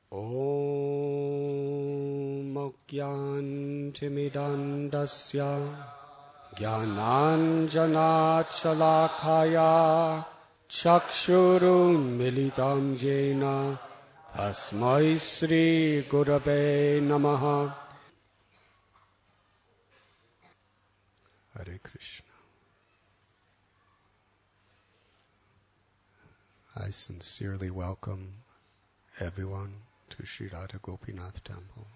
Om Mokyantimidandasya Jnananjanachalakaya Chakshurun Militam Jena Tasmai Sri Gurave Namaha. Hare Krishna. I sincerely welcome everyone to Sri Radha Gopinath Temple,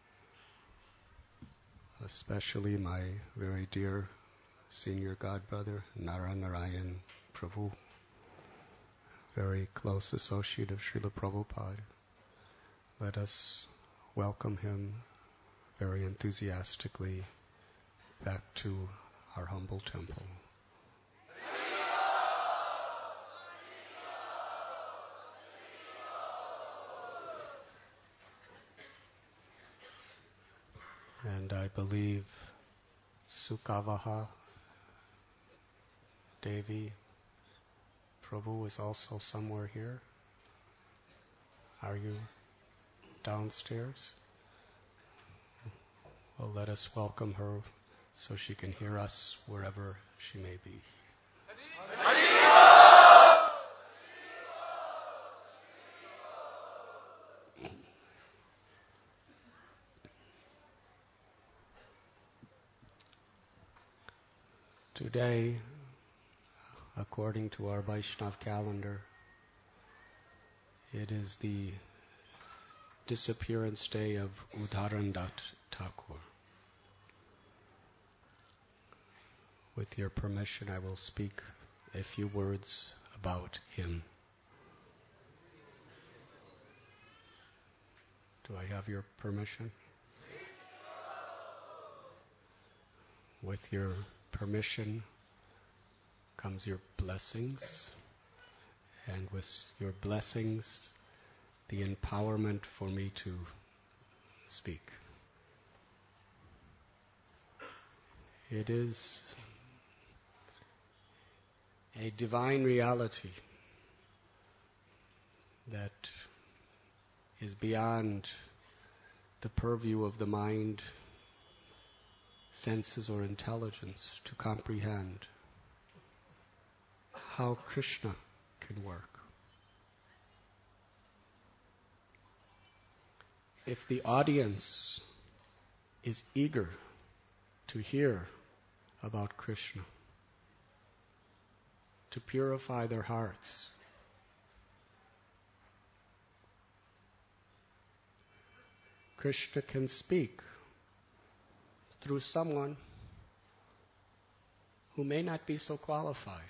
especially my very dear senior godbrother Nara Narayan Prabhu, very close associate of Srila Prabhupada. Let us welcome him very enthusiastically back to our humble temple. And I believe Sukavaha Devi Prabhu is also somewhere here. Are you downstairs? Well, let us welcome her so she can hear us wherever she may be. Today, according to our Vaishnav calendar, it is the disappearance day of Udarandat Thakur. With your permission, I will speak a few words about him. Do I have your permission? With your permission comes your blessings, and with your blessings, the empowerment for me to speak. It is a divine reality that is beyond the purview of the mind, senses, or intelligence to comprehend how Krishna can work. If the audience is eager to hear about Krishna, to purify their hearts, Krishna can speak through someone who may not be so qualified,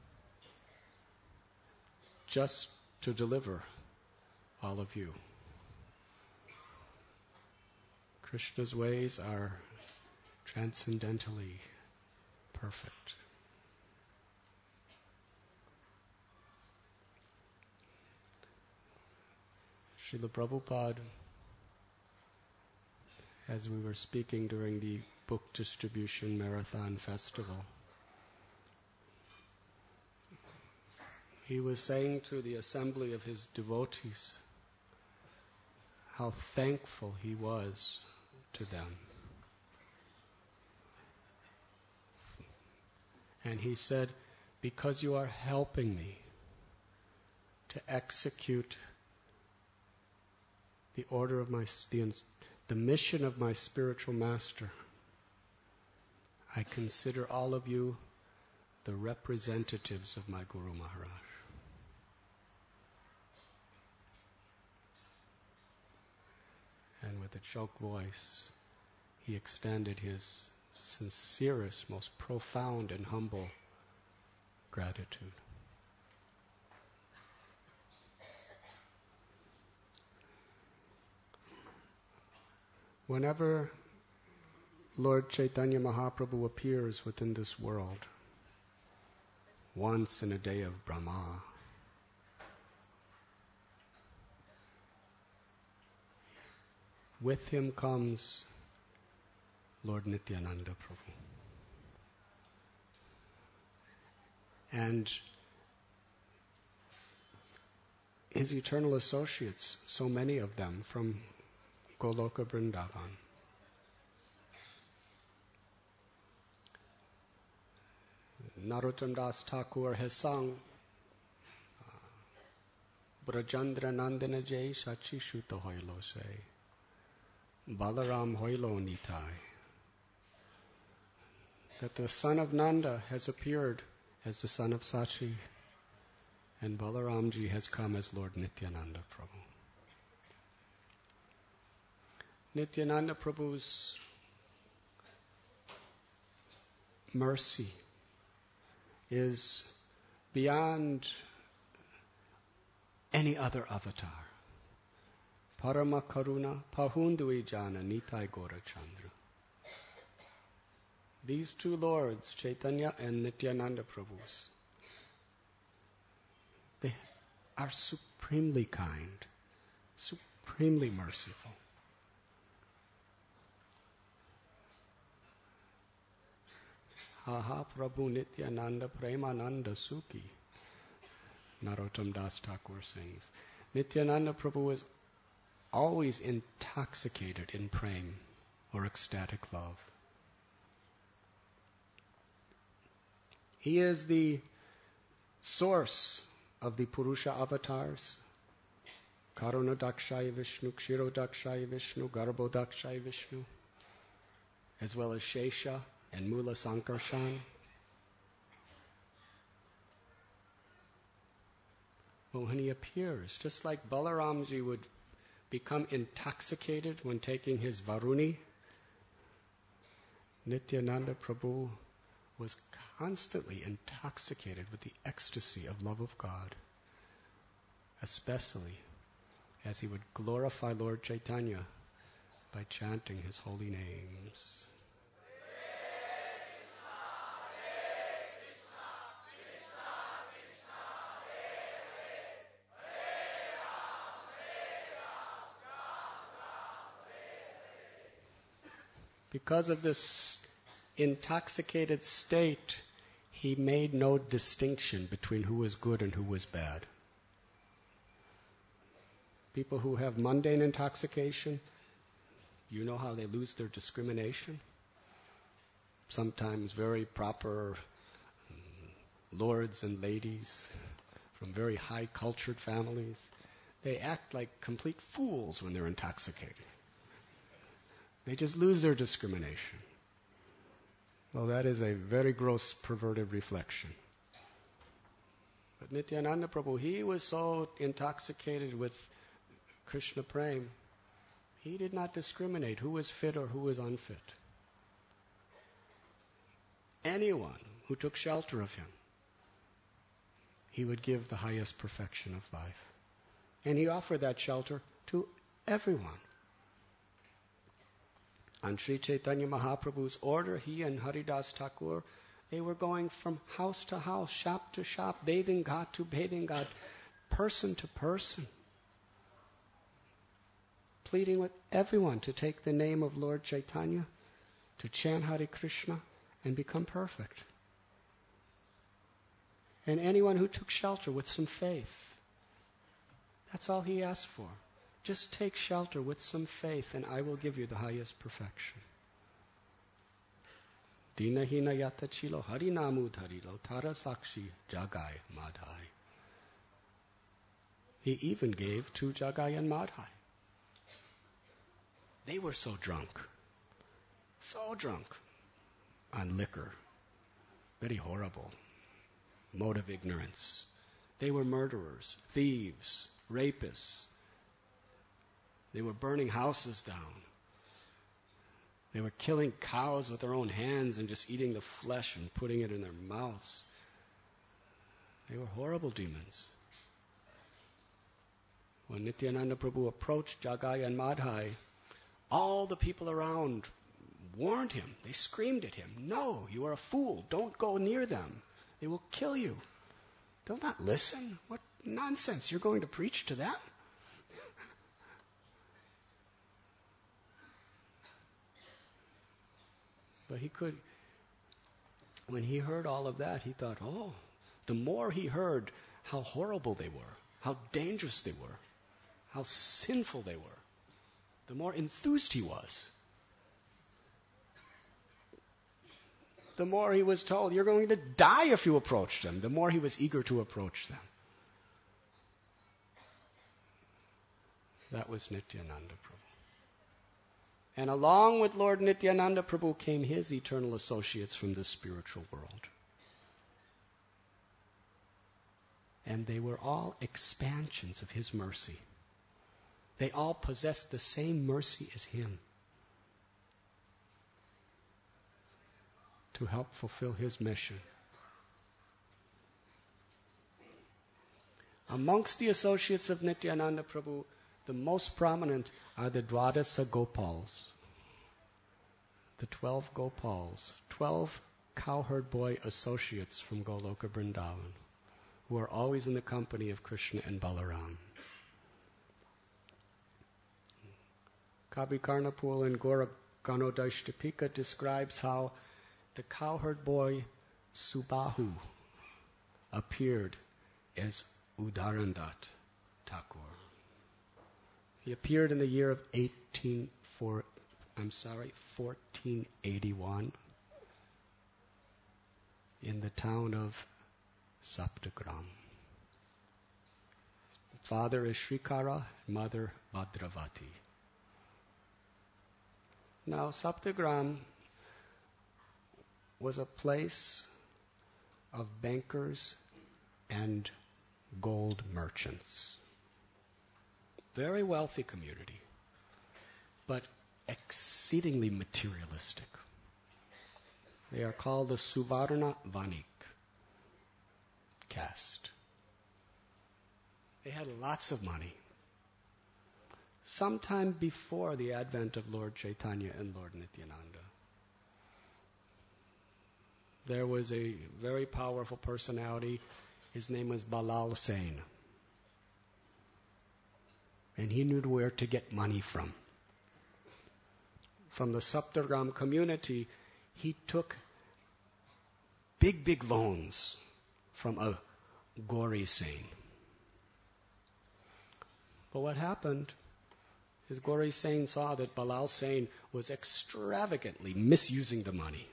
just to deliver all of you. Krishna's ways are transcendentally perfect. Srila Prabhupada, as we were speaking during the book distribution marathon festival, he was saying to the assembly of his devotees how thankful he was to them. And he said, because you are helping me to execute the order of the mission of my spiritual master, I consider all of you the representatives of my Guru Maharaj. And with a choked voice, he extended his sincerest, most profound and humble gratitude. Whenever Lord Chaitanya Mahaprabhu appears within this world, once in a day of Brahma, with him comes Lord Nityananda Prabhu. And his eternal associates, so many of them from Goloka Vrindavan. Narottam Das Thakur has sung Brajandra Nandana Jai Sachi Shuta Hoilo Se Balaram Hoilo Nitai, that the son of Nanda has appeared as the son of Sachi, and Balaramji has come as Lord Nityananda Prabhu. Nityananda Prabhu's mercy is beyond any other avatar. Parama Karuna Pahundui Jana Nitai Gora Chandra. These two lords, Chaitanya and Nityananda Prabhus, they are supremely kind, supremely merciful. Ha ha Prabhu Nityananda Premananda Sukhi, Narottam Das Thakur sings. Nityananda Prabhu is always intoxicated in prema or ecstatic love. He is the source of the Purusha avatars, Karuna Dakshaya Vishnu, Kshiro Dakshaya Vishnu, Garbho Dakshaya Vishnu, as well as Shesha and Mula Sankarshan. But when he appears, just like Balaramji would become intoxicated when taking his Varuni, Nityananda Prabhu was constantly intoxicated with the ecstasy of love of God, especially as he would glorify Lord Chaitanya by chanting his holy names. Because of this intoxicated state, he made no distinction between who was good and who was bad. People who have mundane intoxication, you know how they lose their discrimination? Sometimes very proper lords and ladies from very high cultured families, they act like complete fools when they're intoxicated. They just lose their discrimination. Well, that is a very gross perverted reflection. But Nityananda Prabhu, he was so intoxicated with Krishna Prema, he did not discriminate who was fit or who was unfit. Anyone who took shelter of him, he would give the highest perfection of life. And he offered that shelter to everyone. On Sri Chaitanya Mahaprabhu's order, he and Haridas Thakur, they were going from house to house, shop to shop, bathing ghat to bathing ghat, person to person, pleading with everyone to take the name of Lord Chaitanya, to chant Hare Krishna, and become perfect. And anyone who took shelter with some faith, that's all he asked for. Just take shelter with some faith and I will give you the highest perfection. Dina hina yata chilo harinamu dharilo tara sakshi jagai madhai. He even gave to Jagai and Madhai. They were so drunk on liquor, very horrible, mode of ignorance. They were murderers, thieves, rapists. They were burning houses down. They were killing cows with their own hands and just eating the flesh and putting it in their mouths. They were horrible demons. When Nityananda Prabhu approached Jagai and Madhai, all the people around warned him. They screamed at him, "No, you are a fool. Don't go near them. They will kill you." They'll not listen. What nonsense. You're going to preach to them? But when he heard all of that, he thought, the more he heard how horrible they were, how dangerous they were, how sinful they were, the more enthused he was. The more he was told, you're going to die if you approach them, the more he was eager to approach them. That was Nityananda Prabhu. And along with Lord Nityananda Prabhu came his eternal associates from the spiritual world. And they were all expansions of his mercy. They all possessed the same mercy as him to help fulfill his mission. Amongst the associates of Nityananda Prabhu, the most prominent are the Dwadasa Gopals, the 12 Gopals, 12 cowherd boy associates from Goloka Vrindavan, who are always in the company of Krishna and Balaram. Kavi Karnapul and Gora Ganodashtapika describes how the cowherd boy Subahu appeared as Udarandat Thakur. He appeared in the year of 1481 in the town of Saptagram. Father is Shrikara, mother Bhadravati. Now, Saptagram was a place of bankers and gold merchants. Very wealthy community, but exceedingly materialistic. They are called the Suvarna Vanik caste. They had lots of money. Sometime before the advent of Lord Chaitanya and Lord Nityananda, there was a very powerful personality. His name was Balal Sen. And he knew where to get money from. From the Saptagram community, he took big loans from a Gauri Sen. But what happened is Gauri Sen saw that Balal Sen was extravagantly misusing the money.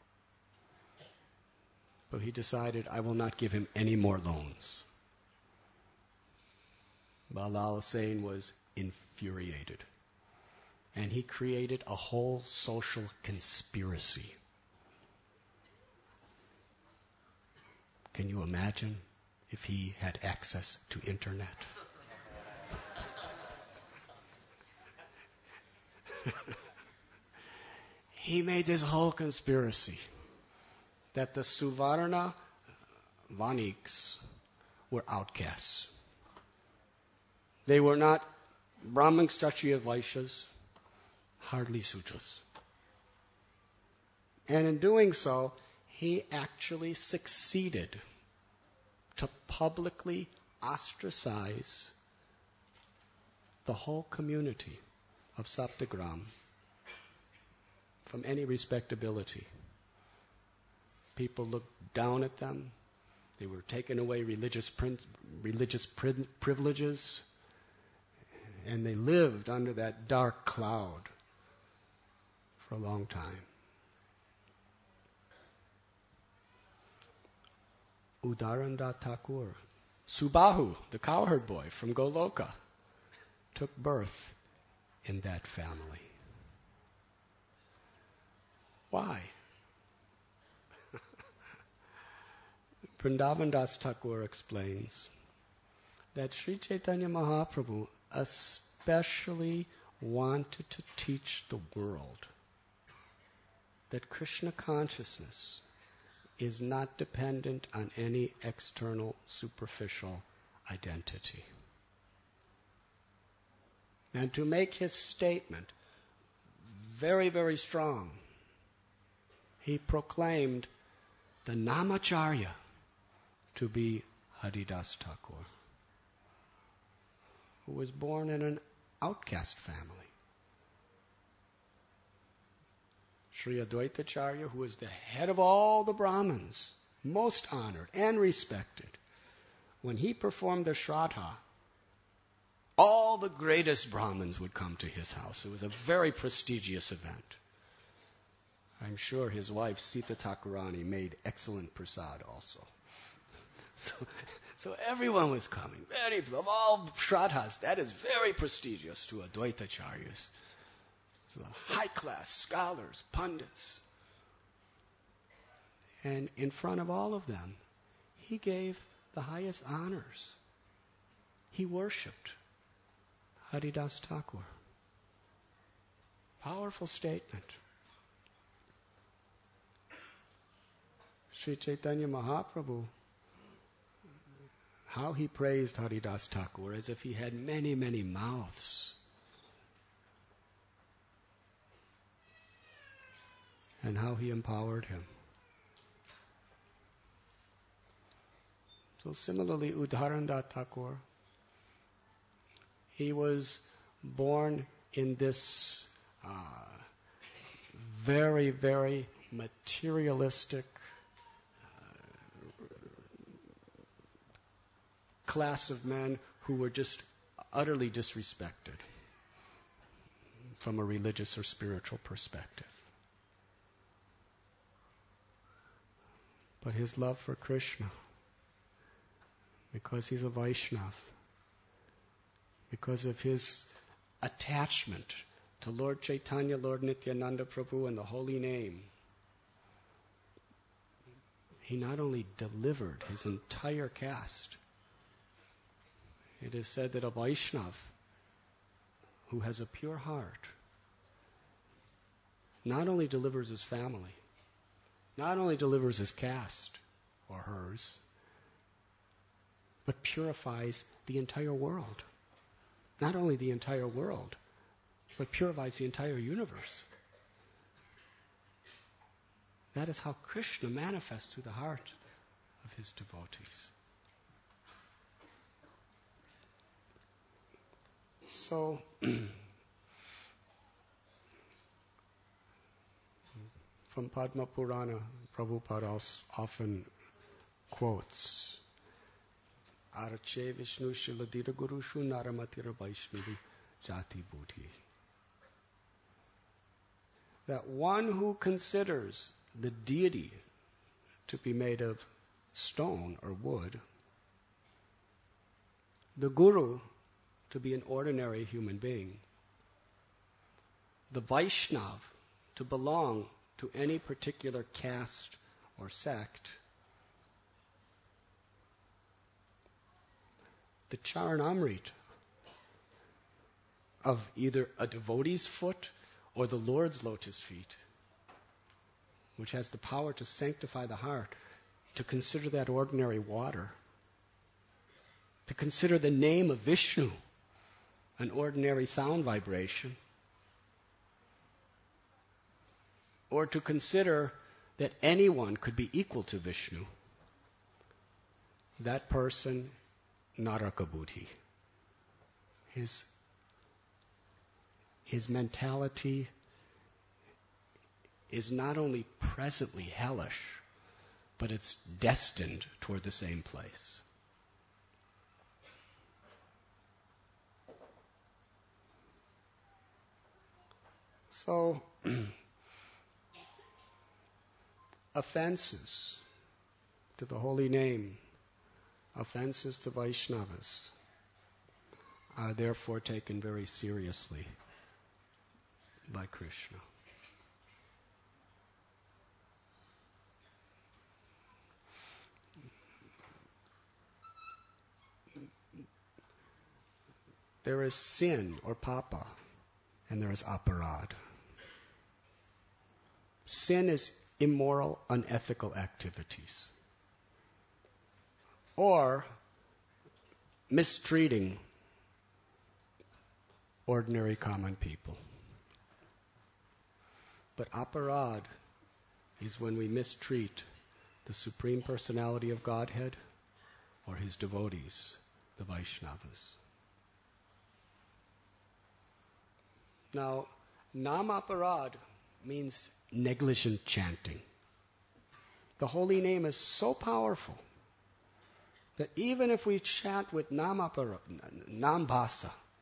So he decided, I will not give him any more loans. Balal Sen was infuriated. And he created a whole social conspiracy. Can you imagine if he had access to internet? He made this whole conspiracy that the Suvarna Vaniks were outcasts. They were not Brahmin, Kshatriya, Vaishyas, hardly Sudras. And in doing so, he actually succeeded to publicly ostracize the whole community of Saptagram from any respectability. People looked down at them. They were taken away religious privileges. And they lived under that dark cloud for a long time. Udarandat Thakur, Subahu, the cowherd boy from Goloka, took birth in that family. Why? Vrindavan Das Thakur explains that Sri Chaitanya Mahaprabhu especially wanted to teach the world that Krishna consciousness is not dependent on any external superficial identity. And to make his statement very, very strong, he proclaimed the Namacharya to be Haridas Thakur, who was born in an outcast family. Sri Advaitacharya, who was the head of all the Brahmins, most honored and respected, when he performed the Shraddha All the greatest Brahmins would come to his house. It was a very prestigious event. I'm sure his wife, Sita Thakurani, made excellent prasad also. So everyone was coming, of all Shraddhas. That is very prestigious to Advaitacharyas. So high-class scholars, pundits. And in front of all of them, he gave the highest honors. He worshipped Haridas Thakur. Powerful statement. Sri Chaitanya Mahaprabhu, how he praised Haridas Thakur as if he had many, many mouths. And how he empowered him. So similarly, Udharananda Thakur, he was born in this very, very materialistic class of men who were just utterly disrespected from a religious or spiritual perspective. But his love for Krishna, because he's a Vaishnava, because of his attachment to Lord Chaitanya, Lord Nityananda Prabhu, and the holy name, he not only delivered his entire caste. It is said that a Vaishnava who has a pure heart not only delivers his family, not only delivers his caste or hers, but purifies the entire world. Not only the entire world, but purifies the entire universe. That is how Krishna manifests through the heart of his devotees. So, from Padma Purana, Prabhupada often quotes, Arche Vishnu Shiladira Gurushu Naramatira Vaishnavi Jati Buddhi. That one who considers the deity to be made of stone or wood, the Guru to be an ordinary human being, the Vaishnav to belong to any particular caste or sect, the Charanamrita of either a devotee's foot or the Lord's lotus feet, which has the power to sanctify the heart, to consider that ordinary water, to consider the name of Vishnu an ordinary sound vibration, or to consider that anyone could be equal to Vishnu, that person, Naraka Buddhi. His mentality is not only presently hellish, but it's destined toward the same place. So, offenses to the holy name, offenses to Vaishnavas, are therefore taken very seriously by Krishna. There is sin or papa, and there is aparad. Sin is immoral, unethical activities, or mistreating ordinary common people. But aparad is when we mistreat the Supreme Personality of Godhead or his devotees, the Vaishnavas. Now, nam aparad means negligent chanting. The holy name is so powerful that even if we chant with nam bhasa,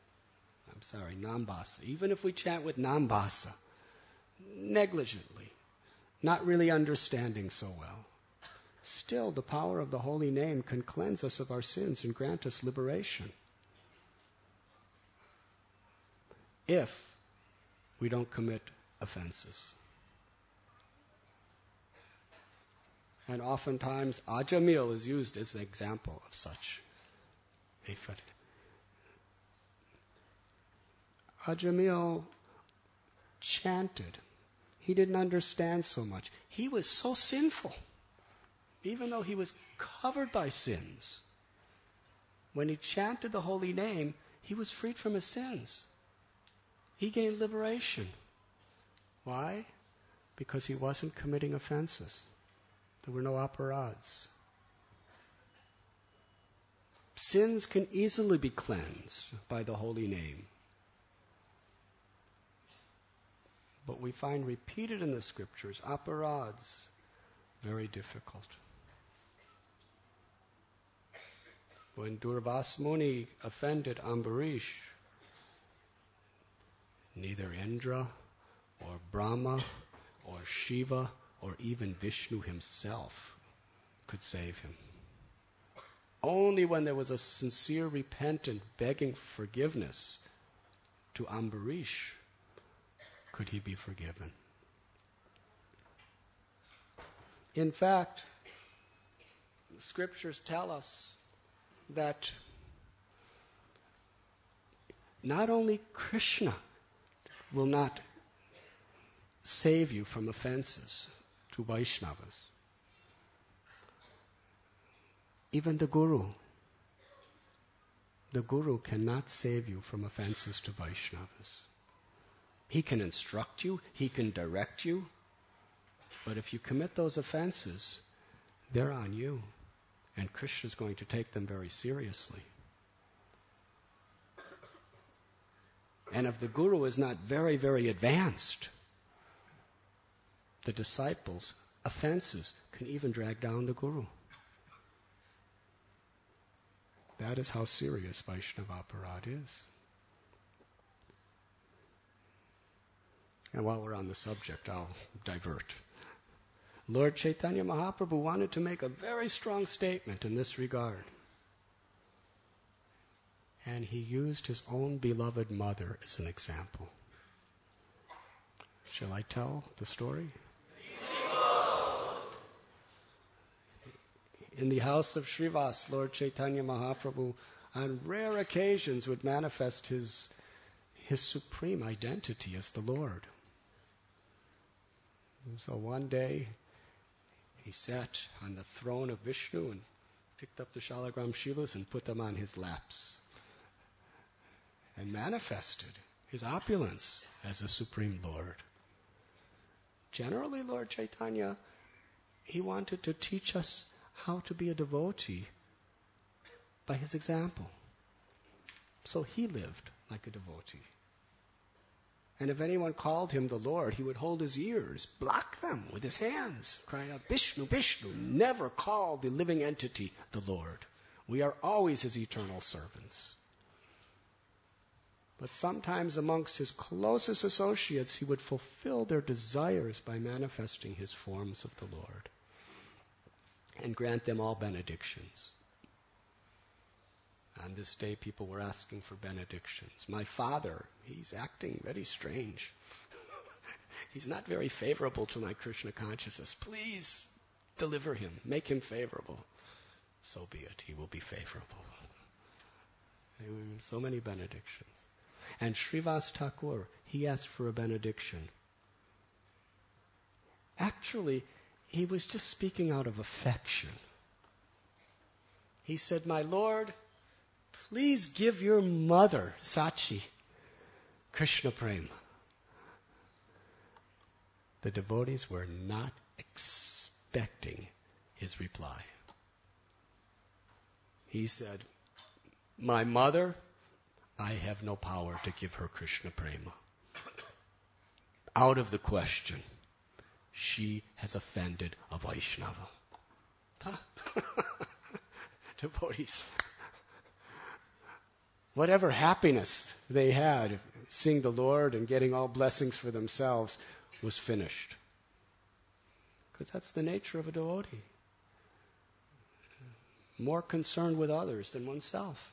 Nambasa. Even if we chant with Nambasa, negligently, not really understanding so well, still the power of the holy name can cleanse us of our sins and grant us liberation. If we don't commit offenses. And oftentimes, Ajamil is used as an example of such. Ajamil chanted. He didn't understand so much. He was so sinful, even though he was covered by sins. When he chanted the holy name, he was freed from his sins. He gained liberation. Why? Because he wasn't committing offenses. There were no aparads. Sins can easily be cleansed by the holy name. But we find repeated in the scriptures, aparads, very difficult. When Durvas Muni offended Ambarish, neither Indra or Brahma or Shiva or even Vishnu himself could save him. Only when there was a sincere repentant begging for forgiveness to Ambarish could he be forgiven. In fact, the scriptures tell us that not only Krishna will not save you from offenses to Vaishnavas, even the Guru cannot save you from offenses to Vaishnavas. He can instruct you, he can direct you, but if you commit those offenses, they're on you, and Krishna is going to take them very seriously. And if the Guru is not very, very advanced, the disciples' offenses can even drag down the Guru. That is how serious Vaishnava aparad is. And while we're on the subject, I'll divert. Lord Chaitanya Mahaprabhu wanted to make a very strong statement in this regard. And he used his own beloved mother as an example. Shall I tell the story? In the house of Srivas, Lord Chaitanya Mahaprabhu on rare occasions would manifest his supreme identity as the Lord. So one day, he sat on the throne of Vishnu and picked up the Shalagram Shilas and put them on his laps and manifested his opulence as the Supreme Lord. Generally, Lord Chaitanya, he wanted to teach us how to be a devotee by his example. So he lived like a devotee. And if anyone called him the Lord, he would hold his ears, block them with his hands, cry out, Vishnu, Vishnu, never call the living entity the Lord. We are always his eternal servants. But sometimes amongst his closest associates, he would fulfill their desires by manifesting his forms of the Lord and grant them all benedictions. On this day, people were asking for benedictions. My father, he's acting very strange. He's not very favorable to my Krishna consciousness. Please deliver him, make him favorable. So be it, he will be favorable. So many benedictions. And Srivas Thakur, he asked for a benediction. Actually, he was just speaking out of affection. He said, my Lord, please give your mother, Sachi, Krishna Prema. The devotees were not expecting his reply. He said, my mother, I have no power to give her Krishna Prema. Out of the question. She has offended a Vaishnava. Devotees. Whatever happiness they had, seeing the Lord and getting all blessings for themselves, was finished. Because that's the nature of a devotee. More concerned with others than oneself.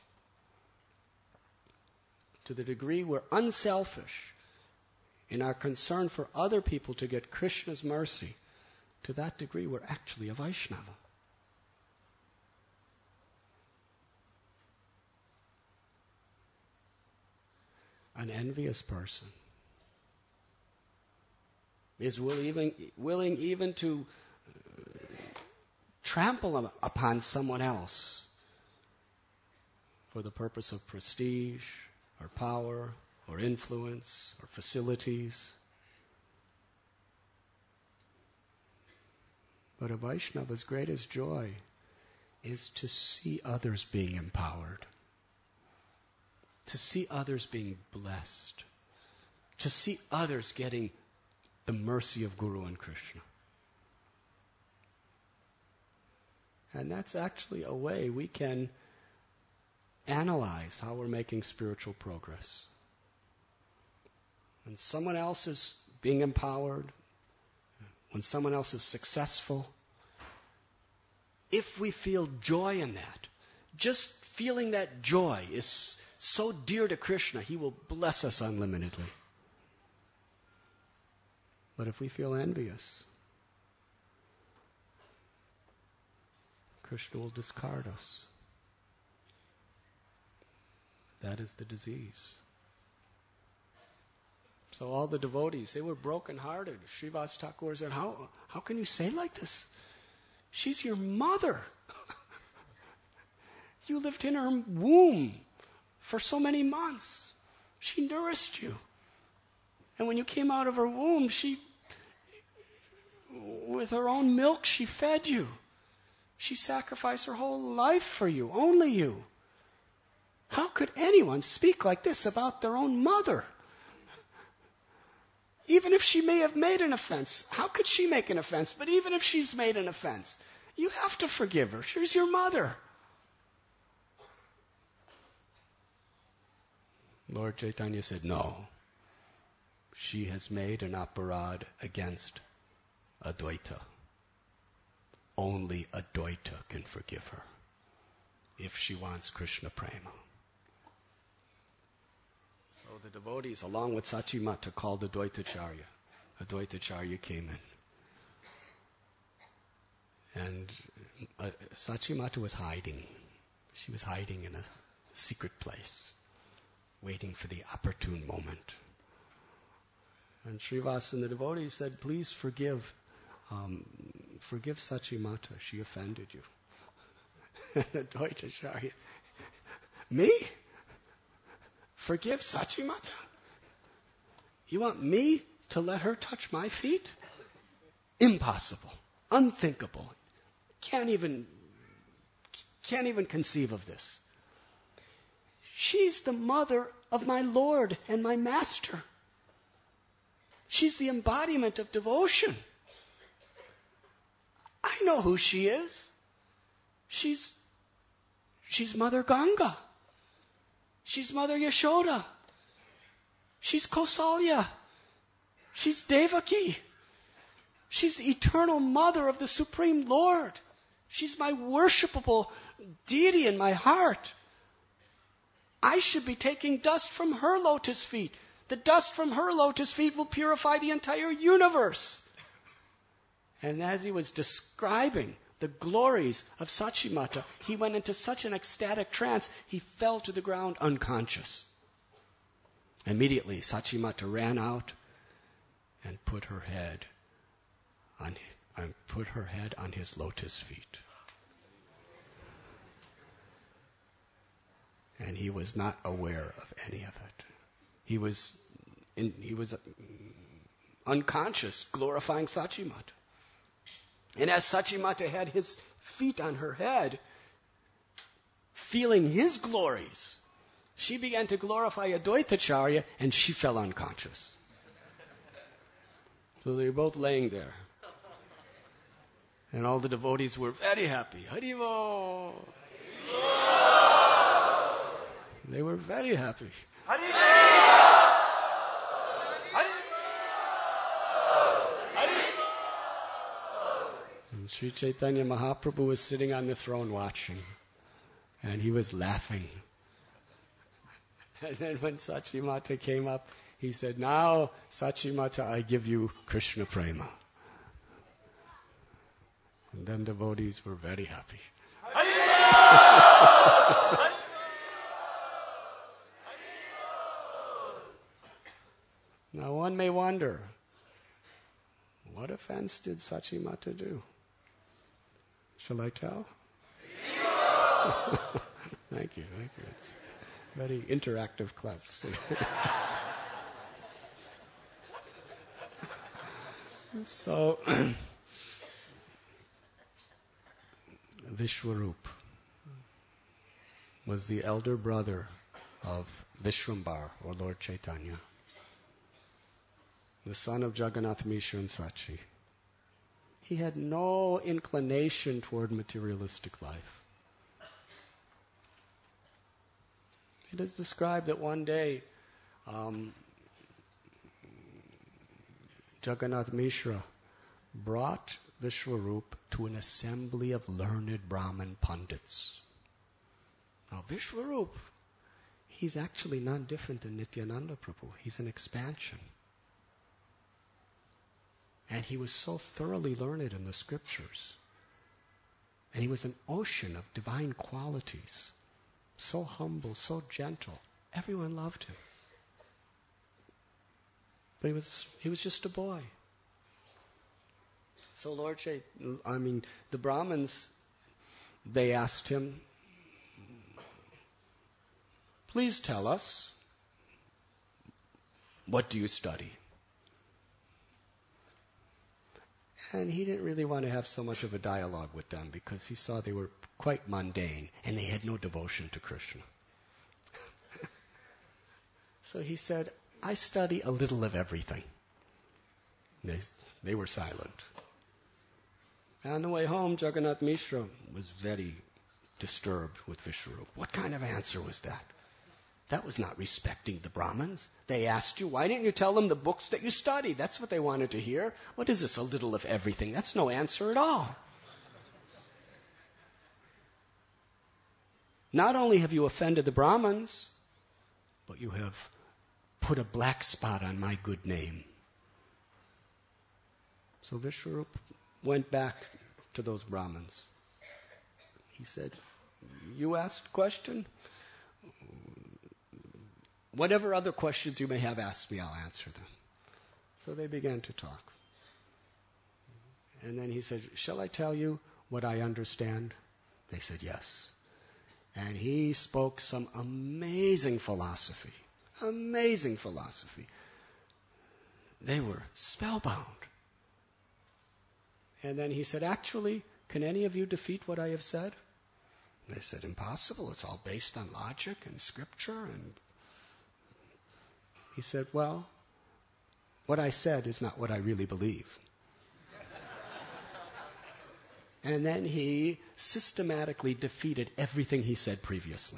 To the degree we're unselfish in our concern for other people to get Krishna's mercy, to that degree we're actually a Vaishnava. An envious person is willing even to trample upon someone else for the purpose of prestige or power or influence or facilities. But a Vaishnava's greatest joy is to see others being empowered, to see others being blessed, to see others getting the mercy of Guru and Krishna. And that's actually a way we can analyze how we're making spiritual progress. When someone else is being empowered, when someone else is successful, if we feel joy in that, just feeling that joy is so dear to Krishna, He will bless us unlimitedly. But if we feel envious, Krishna will discard us. That is the disease. So all the devotees, they were broken-hearted. Srivas Thakur said, how can you say like this? She's your mother. You lived in her womb for so many months. She nourished you. And when you came out of her womb, with her own milk, she fed you. She sacrificed her whole life for you, only you. How could anyone speak like this about their own mother? Even if she may have made an offense, how could she make an offense? But even if she's made an offense, you have to forgive her. She's your mother. Lord Chaitanya said, no. She has made an aparad against Advaita. Only Advaita can forgive her if she wants Krishna prema. So the devotees, along with Sachimata, called Advaitacharya. Advaitacharya came in. And Sachimata was hiding. She was hiding in a secret place, waiting for the opportune moment. And Srivas and the devotees said, please forgive Sachimata. She offended you. And Advaitacharya, me? Forgive Sachimata? You want me to let her touch my feet? Impossible. Unthinkable. Can't even conceive of this. She's the mother of my Lord and my Master. She's the embodiment of devotion. I know who she is. She's Mother Ganga. She's Mother Yashoda. She's Kausalya. She's Devaki. She's the eternal mother of the Supreme Lord. She's my worshipable deity in my heart. I should be taking dust from her lotus feet. The dust from her lotus feet will purify the entire universe. And as he was describing the glories of Sachimata, he went into such an ecstatic trance, he fell to the ground unconscious. Immediately, Sachimata ran out and put her head on his lotus feet. And he was not aware of any of it. He was unconscious, glorifying Sachimata. And as Sachimata had his feet on her head, feeling his glories, she began to glorify Advaitacharya, and she fell unconscious. So they were both laying there. And all the devotees were very happy. Haribo! They were very happy. And Sri Chaitanya Mahaprabhu was sitting on the throne watching, and he was laughing. And then when Sachimata came up, he said, "Now, Sachimata, I give you Krishna Prema." And then devotees were very happy. Now one may wonder, what offense did Sachimata do? Shall I tell? Thank you. It's a very interactive class. So, Vishwarup was the elder brother of Vishwambar, or Lord Chaitanya, the son of Jagannath Mishra and Sachi. He had no inclination toward materialistic life. It is described that one day Jagannath Mishra brought Vishwarup to an assembly of learned Brahmin Pandits. Now Vishwarup, he's actually not different than Nityananda Prabhu. He's an expansion. And he was so thoroughly learned in the scriptures. And he was an ocean of divine qualities. So humble, so gentle. Everyone loved him. But he was just a boy. So the Brahmins, they asked him, "Please tell us, what do you study?" And he didn't really want to have so much of a dialogue with them because he saw they were quite mundane and they had no devotion to Krishna. So he said, "I study a little of everything." They were silent. On the way home, Jagannath Mishra was very disturbed with Vishwarup. What kind of answer was that? That was not respecting the Brahmins. They asked you, why didn't you tell them the books that you study? That's what they wanted to hear. What is this, a little of everything? That's no answer at all. Not only have you offended the Brahmins, but you have put a black spot on my good name. So Vishwarup went back to those Brahmins. He said, "You asked a question? Whatever other questions you may have asked me, I'll answer them." So they began to talk. And then he said, "Shall I tell you what I understand?" They said, "Yes." And he spoke some amazing philosophy. Amazing philosophy. They were spellbound. And then he said, "Actually, can any of you defeat what I have said?" They said, "Impossible. It's all based on logic and scripture." And he said, "Well, what I said is not what I really believe." And then he systematically defeated everything he said previously.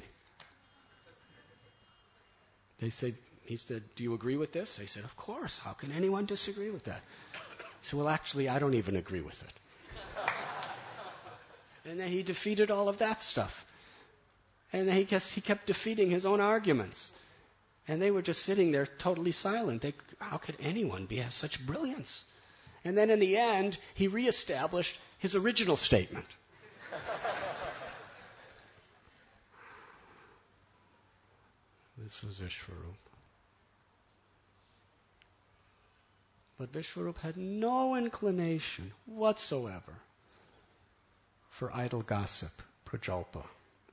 He said, "Do you agree with this?" They said, "Of course. How can anyone disagree with that?" He said, "Well, actually, I don't even agree with it." And then he defeated all of that stuff. And then he kept defeating his own arguments. And they were just sitting there totally silent. How could anyone have such brilliance? And then in the end, he reestablished his original statement. This was Vishwarup. But Vishwarup had no inclination whatsoever for idle gossip, prajalpa.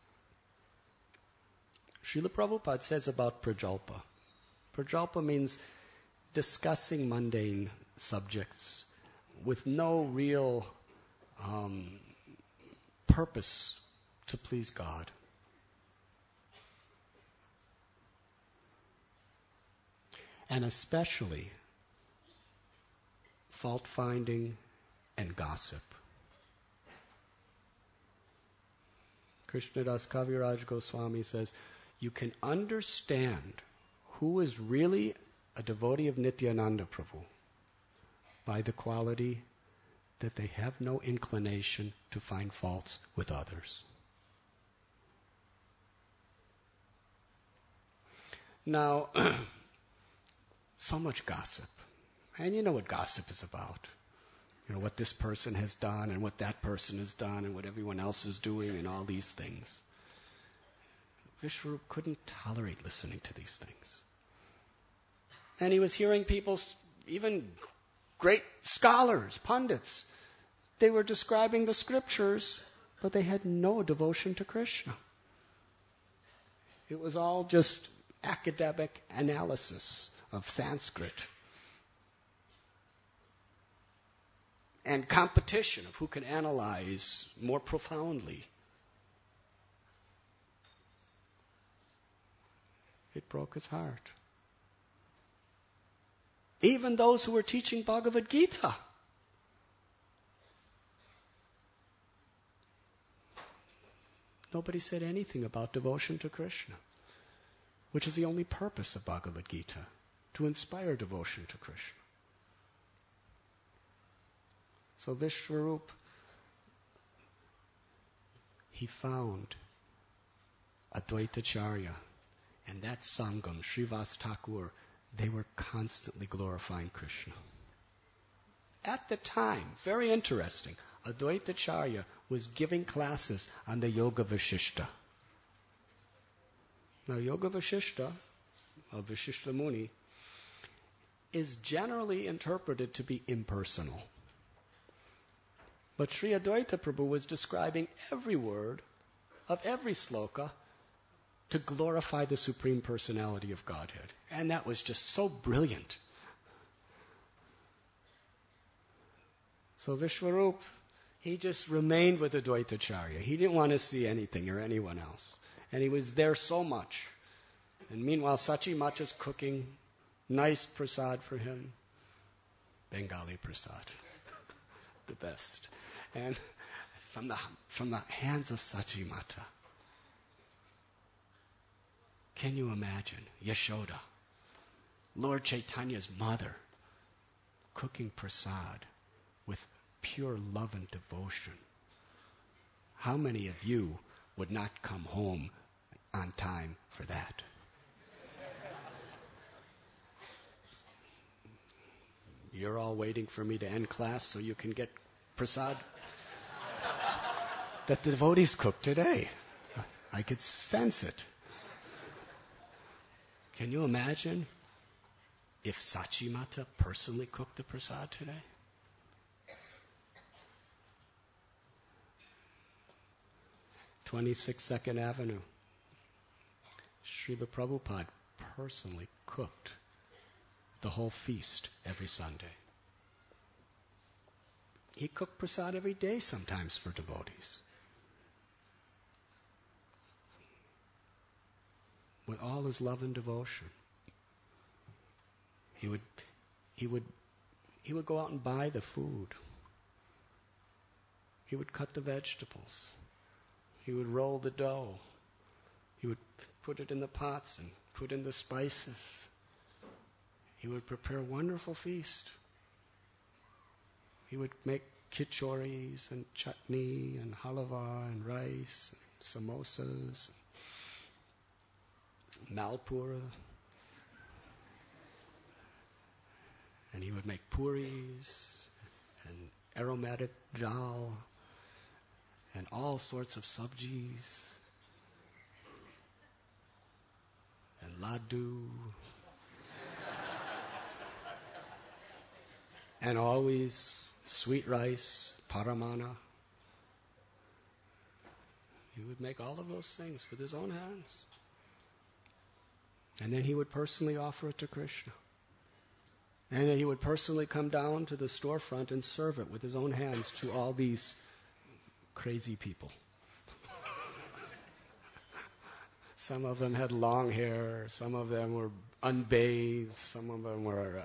Srila Prabhupada says about prajalpa. Prajalpa means discussing mundane subjects with no real purpose to please God. And especially fault-finding and gossip. Krishnadas Kaviraj Goswami says, you can understand who is really a devotee of Nityananda Prabhu by the quality that they have no inclination to find faults with others. Now, so much gossip. And you know what gossip is about. You know, what this person has done and what that person has done and what everyone else is doing and all these things. Vishwarup couldn't tolerate listening to these things. And he was hearing people, even great scholars, pundits, they were describing the scriptures, but they had no devotion to Krishna. It was all just academic analysis of Sanskrit and competition of who can analyze more profoundly. It broke his heart. Even those who were teaching Bhagavad Gita. Nobody said anything about devotion to Krishna, which is the only purpose of Bhagavad Gita, to inspire devotion to Krishna. So Vishwarup, he found Advaitacharya, and that Sangam, Srivas Thakur, they were constantly glorifying Krishna. At the time, very interesting, Advaitacharya was giving classes on the Yoga Vashishta. Now, Yoga Vashishta, of Vashishta Muni, is generally interpreted to be impersonal. But Sri Advaita Prabhu was describing every word of every sloka to glorify the Supreme Personality of Godhead. And that was just so brilliant. So Vishwarup, he just remained with Advaitacharya. He didn't want to see anything or anyone else. And he was there so much. And meanwhile, Sachi Mata's cooking nice prasad for him. Bengali prasad. The best. And from the hands of Sachi Mata. Can you imagine Yashoda, Lord Chaitanya's mother, cooking prasad with pure love and devotion? How many of you would not come home on time for that? You're all waiting for me to end class so you can get prasad that the devotees cooked today. I could sense it. Can you imagine if Sachi Mata personally cooked the prasad today? 26th Avenue. Srila Prabhupada personally cooked the whole feast every Sunday. He cooked prasad every day sometimes for devotees. With all his love and devotion. He would go out and buy the food. He would cut the vegetables. He would roll the dough. He would put it in the pots and put in the spices. He would prepare a wonderful feast. He would make kichoris and chutney and halava and rice and samosas, malpura. And he would make puris and aromatic dal and all sorts of sabjis and laddu and always sweet rice, paramana. He would make all of those things with his own hands. And then he would personally offer it to Krishna. And then he would personally come down to the storefront and serve it with his own hands to all these crazy people. Some of them had long hair, some of them were unbathed, some of them were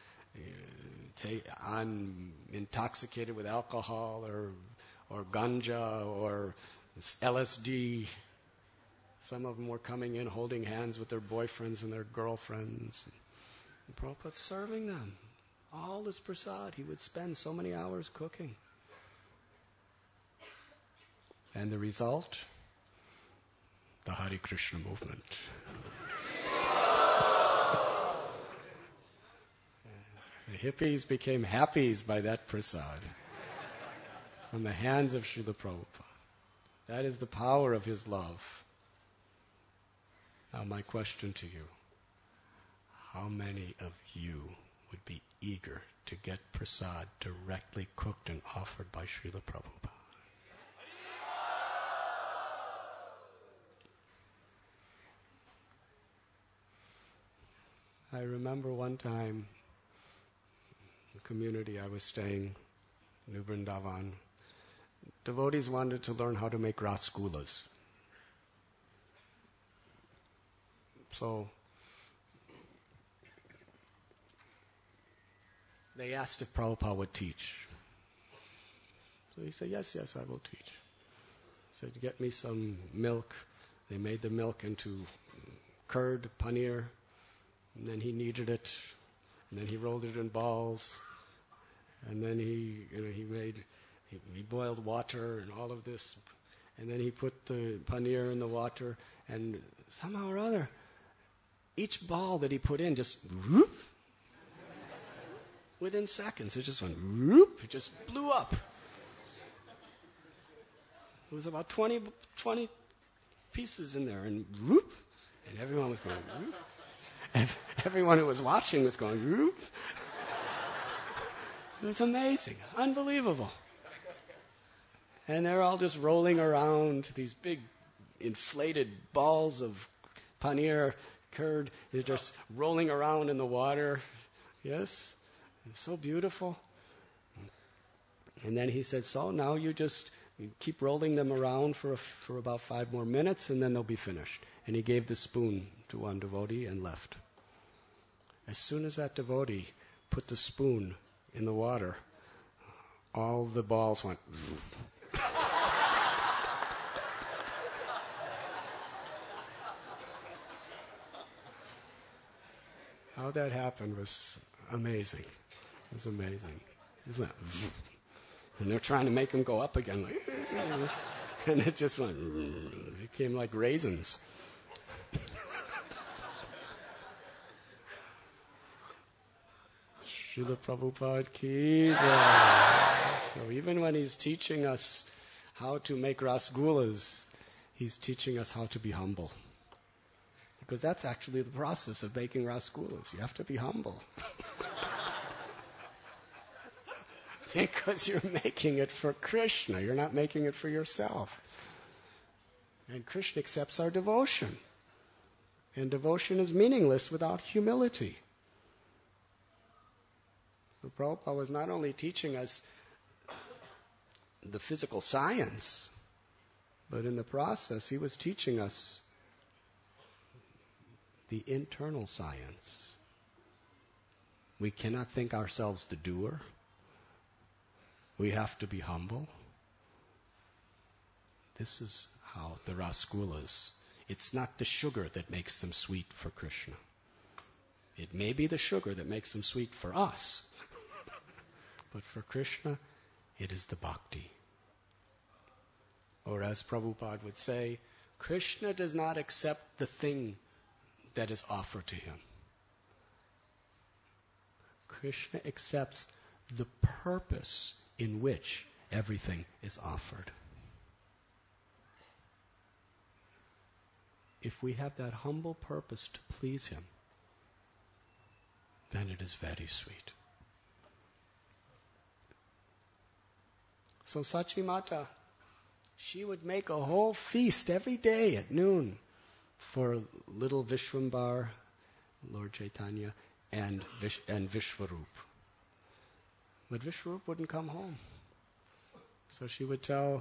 intoxicated with alcohol or ganja or LSD. Some of them were coming in holding hands with their boyfriends and their girlfriends. And Prabhupada serving them. All this prasad. He would spend so many hours cooking. And the result? The Hare Krishna movement. The hippies became happies by that prasad from the hands of Srila Prabhupada. That is the power of his love. Now my question to you, how many of you would be eager to get prasad directly cooked and offered by Srila Prabhupada? I remember one time, the community I was staying, New Vrindavan, devotees wanted to learn how to make rasgullas. So they asked if Prabhupada would teach. So he said, yes, I will teach. He said, get me some milk. They made the milk into curd, paneer, and then he kneaded it, and then he rolled it in balls, and then he boiled water and all of this, and then he put the paneer in the water, and somehow or other, each ball that he put in just whoop, within seconds, it just went whoop, it just blew up. It was about 20 pieces in there, and whoop, and everyone was going whoop. And everyone who was watching was going whoop. It was amazing, unbelievable. And they're all just rolling around, these big inflated balls of paneer, curd. They're just rolling around in the water. Yes? It's so beautiful. And then he said, so now you keep rolling them around for about 5 more minutes, and then they'll be finished. And he gave the spoon to one devotee and left. As soon as that devotee put the spoon in the water, all the balls went. How that happened was amazing. It was amazing. It went, and they're trying to make him go up again. And it just went, it became like raisins. Srila Prabhupada ki jai. So even when he's teaching us how to make rasgullas, he's teaching us how to be humble. Because that's actually the process of making rasgullas. You have to be humble. Because you're making it for Krishna. You're not making it for yourself. And Krishna accepts our devotion. And devotion is meaningless without humility. So Prabhupada was not only teaching us the physical science, but in the process he was teaching us the internal science. We cannot think ourselves the doer. We have to be humble. This is how the rasgullas, it's not the sugar that makes them sweet for Krishna. It may be the sugar that makes them sweet for us. But for Krishna, it is the bhakti. Or as Prabhupada would say, Krishna does not accept the thing that is offered to him. Krishna accepts the purpose in which everything is offered. If we have that humble purpose to please him, then it is very sweet. So Sachi Mata, she would make a whole feast every day at noon for little Vishwambar, Lord Chaitanya, and Vishwarup. But Vishwarup wouldn't come home. So she would tell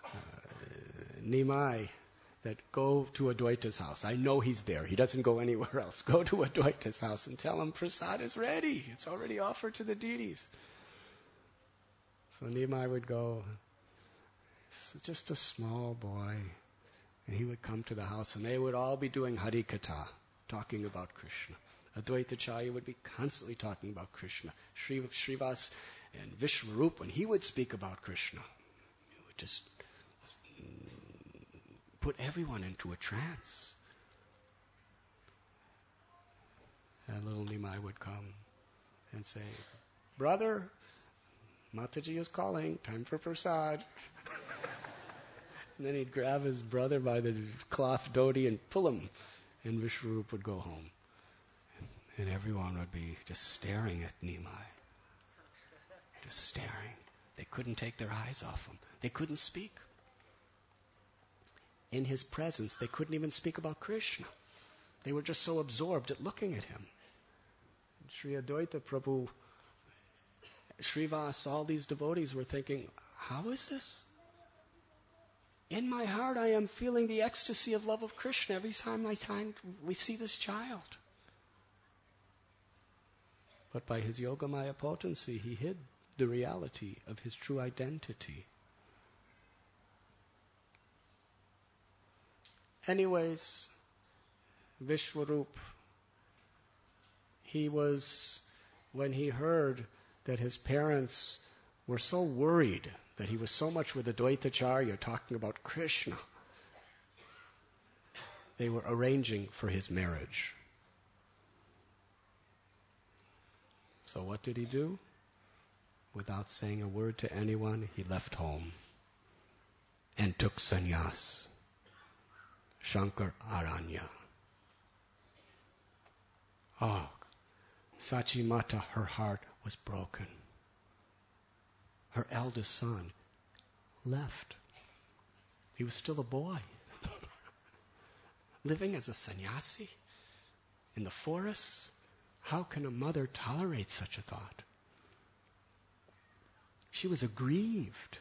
Nimai that go to Adwaita's house. I know he's there. He doesn't go anywhere else. Go to Adwaita's house and tell him prasad is ready. It's already offered to the deities. So Nimai would go. Just a small boy, And he would come to the house and they would all be doing Harikatha, talking about Krishna. Advaitacharya would be constantly talking about Krishna. Srivas and Vishwarup, when he would speak about Krishna, he would just put everyone into a trance. And little Nimai would come and say, "Brother, Mataji is calling, time for prasad." And then he'd grab his brother by the cloth dhoti and pull him, and Vishwarup would go home. And everyone would be just staring at Nimai. Just staring. They couldn't take their eyes off him. They couldn't speak. In his presence, they couldn't even speak about Krishna. They were just so absorbed at looking at him. Sri Advaita Prabhu, Srivas, all these devotees were thinking, how is this? In my heart, I am feeling the ecstasy of love of Krishna every time we see this child. But by his Yogamaya potency, he hid the reality of his true identity. Anyways, Vishwarup, when he heard that his parents were so worried that he was so much with Advaitacharya talking about Krishna, they were arranging for his marriage. So what did he do? Without saying a word to anyone, he left home and took sannyas. Shankar Aranya. Oh, Sachi Mata, her heart was broken. Her eldest son left. He was still a boy. Living as a sannyasi in the forest. How can a mother tolerate such a thought? She was aggrieved.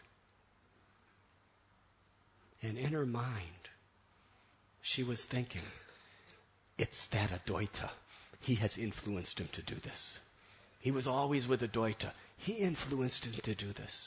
And in her mind, she was thinking, it's that Advaita. He has influenced him to do this. He was always with Advaita. He influenced him to do this.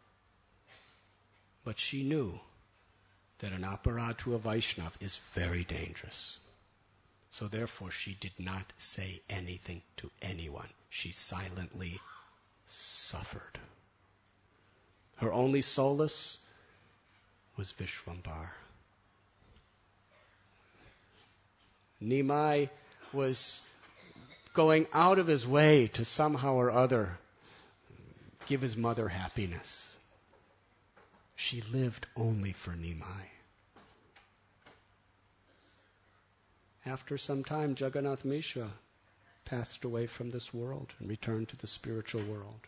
But she knew that an aparad to a Vaishnava is very dangerous. So therefore she did not say anything to anyone. She silently suffered. Her only solace was Vishwambar. Nimai was going out of his way to somehow or other give his mother happiness. She lived only for Nimai. After some time, Jagannath Mishra passed away from this world and returned to the spiritual world.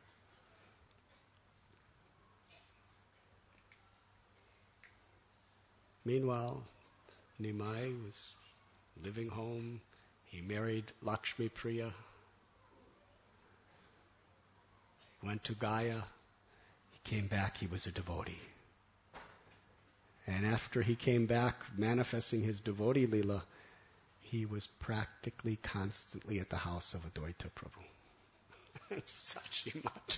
Meanwhile, Nimai was living home. He married Lakshmi Priya. Went to Gaya. He came back, he was a devotee. And after he came back manifesting his devotee lila, he was practically constantly at the house of Advaita Prabhu. Sachi Mata.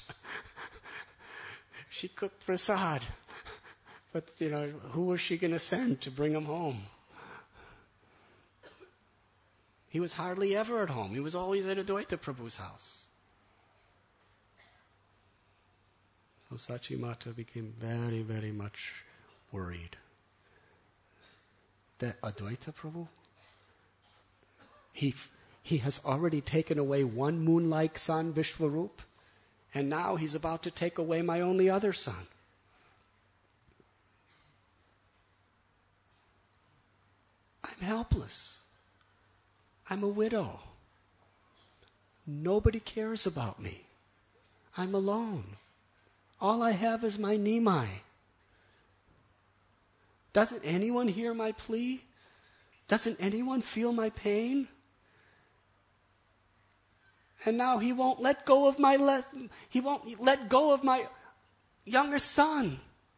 She cooked prasad. But, who was she going to send to bring him home? He was hardly ever at home. He was always at Advaita Prabhu's house. So Sachi Mata became very, very much worried that Advaita Prabhu, he has already taken away one moon-like son, Vishwarup, and now he's about to take away my only other son. I'm helpless. I'm a widow. Nobody cares about me. I'm alone. All I have is my Nimai. Doesn't anyone hear my plea? Doesn't anyone feel my pain? And now he won't let go of my younger son.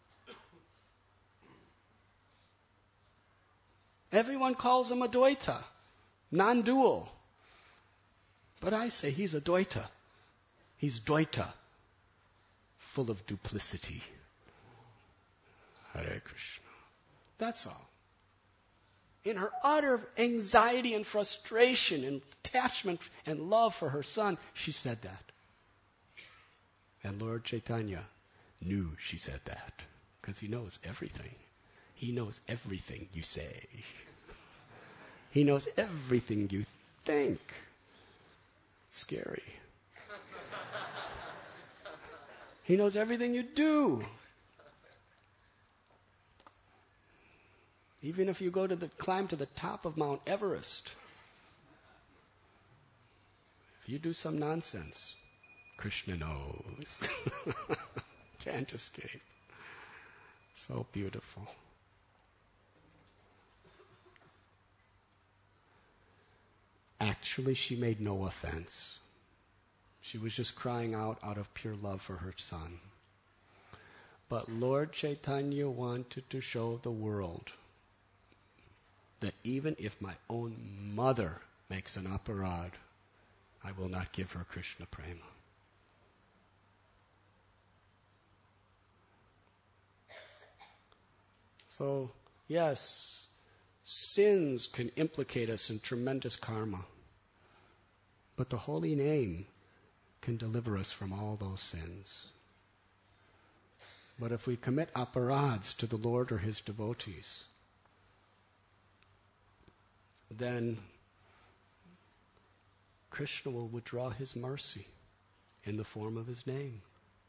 Everyone calls him Advaita, non-dual. But I say he's Advaita. He's Dvaita, full of duplicity. Hare Krishna. That's all. in her utter anxiety and frustration and attachment and love for her son, she said that. And Lord Chaitanya knew she said that because he knows everything. He knows everything you say. He knows everything you think. It's scary. He knows everything you do. Even if you go to climb to the top of Mount Everest, if you do some nonsense, Krishna knows. Can't escape. So beautiful. Actually, she made no offense. She was just crying out of pure love for her son. But Lord Chaitanya wanted to show the world that even if my own mother makes an aparad, I will not give her Krishna prema. So, yes, sins can implicate us in tremendous karma, but the holy name can deliver us from all those sins. But if we commit aparads to the Lord or His devotees, then Krishna will withdraw His mercy in the form of His name.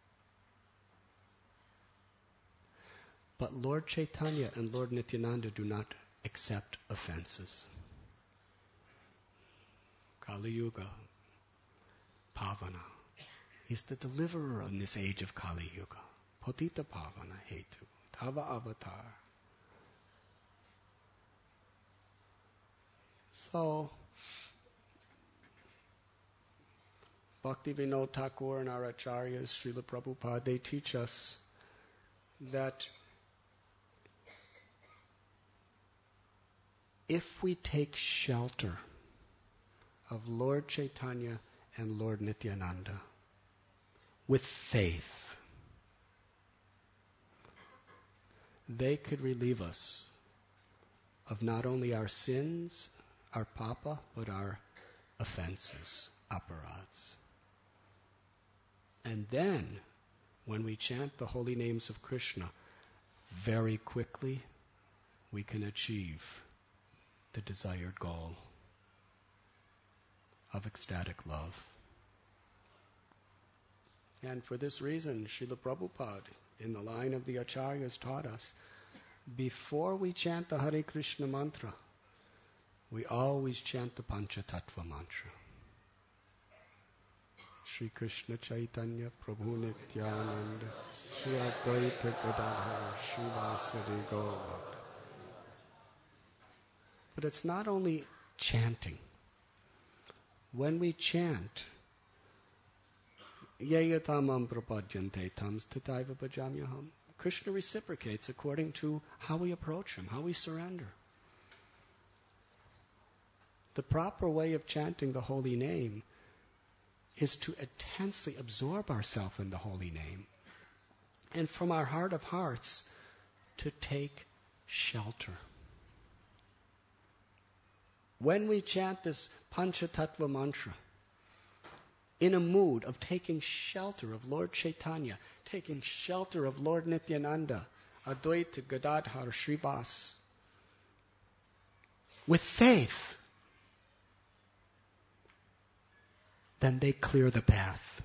But Lord Chaitanya and Lord Nityananda do not accept offenses. Kali Yuga, Pavana. He's the deliverer in this age of Kali Yuga. Patita Pavana Hetu, Tava Avatar. So, Bhaktivinoda Thakur and our acharyas, Srila Prabhupada, they teach us that if we take shelter of Lord Chaitanya and Lord Nityananda with faith, they could relieve us of not only our sins, our papa, but our offenses, aparads. And then, when we chant the holy names of Krishna, very quickly we can achieve the desired goal of ecstatic love. And for this reason, Srila Prabhupada, in the line of the Acharyas, taught us, before we chant the Hare Krishna mantra, we always chant the Panchatattva mantra. Shri Krishna Chaitanya Prabhu Nityananda Shri Advaita Gadadhara Srivasadi Gaura. But it's not only chanting. When we chant, Yayatamam prapadyante tam stataiva bhajamyaham, Krishna reciprocates according to how we approach Him, how we surrender. The proper way of chanting the holy name is to intensely absorb ourselves in the holy name, and from our heart of hearts to take shelter. When we chant this Panchatattva mantra, in a mood of taking shelter of Lord Chaitanya, taking shelter of Lord Nityananda, Advaita Gadadhara Srivas, with faith, then they clear the path.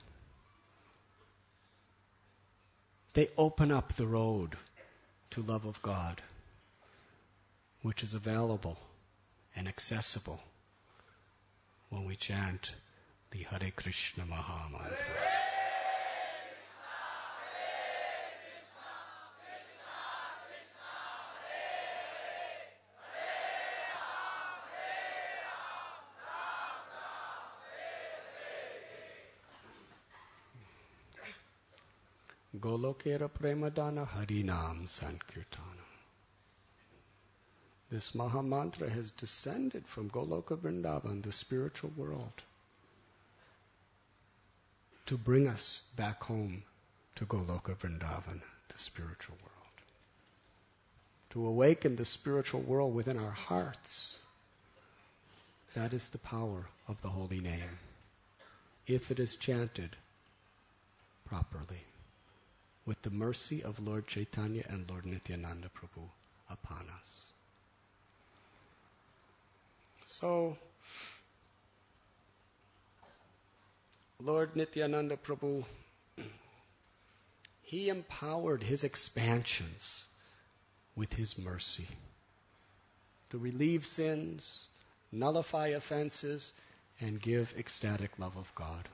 They open up the road to love of God, which is available and accessible when we chant the Hare Krishna Maha Mantra. Golokera Premadana Harinam Sankirtana. This Maha Mantra has descended from Goloka Vrindavan, the spiritual world, to bring us back home to Goloka Vrindavan, the spiritual world. to awaken the spiritual world within our hearts. That is the power of the holy name, if it is chanted properly, with the mercy of Lord Chaitanya and Lord Nityananda Prabhu upon us. So, Lord Nityananda Prabhu, he empowered his expansions with his mercy to relieve sins, nullify offenses, and give ecstatic love of God.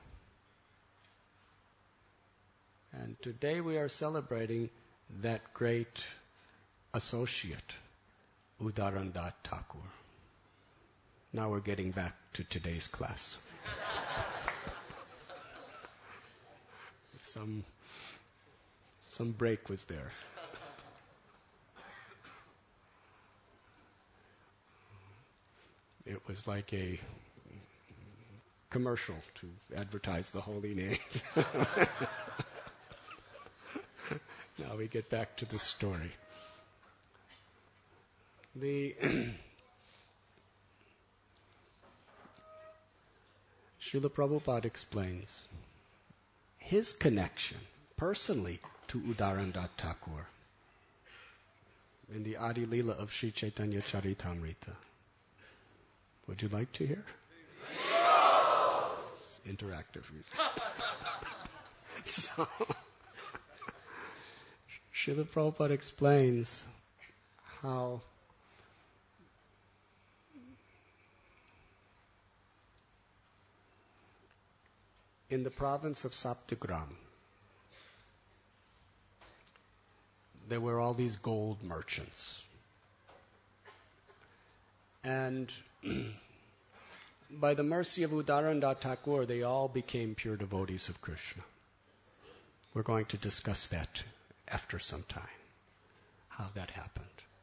And today we are celebrating that great associate, Udarandat Thakur. Now we're getting back to today's class. Some break was there. It was like a commercial to advertise the holy name. Now we get back to the story. Srila Prabhupada explains his connection personally to Udarandat Thakur in the Adi Leela of Sri Chaitanya Charitamrita. Would you like to hear? It's interactive. So, Srila Prabhupada explains how in the province of Saptagram, there were all these gold merchants. And by the mercy of Udarandat Thakur, they all became pure devotees of Krishna. We're going to discuss that after some time, how that happened.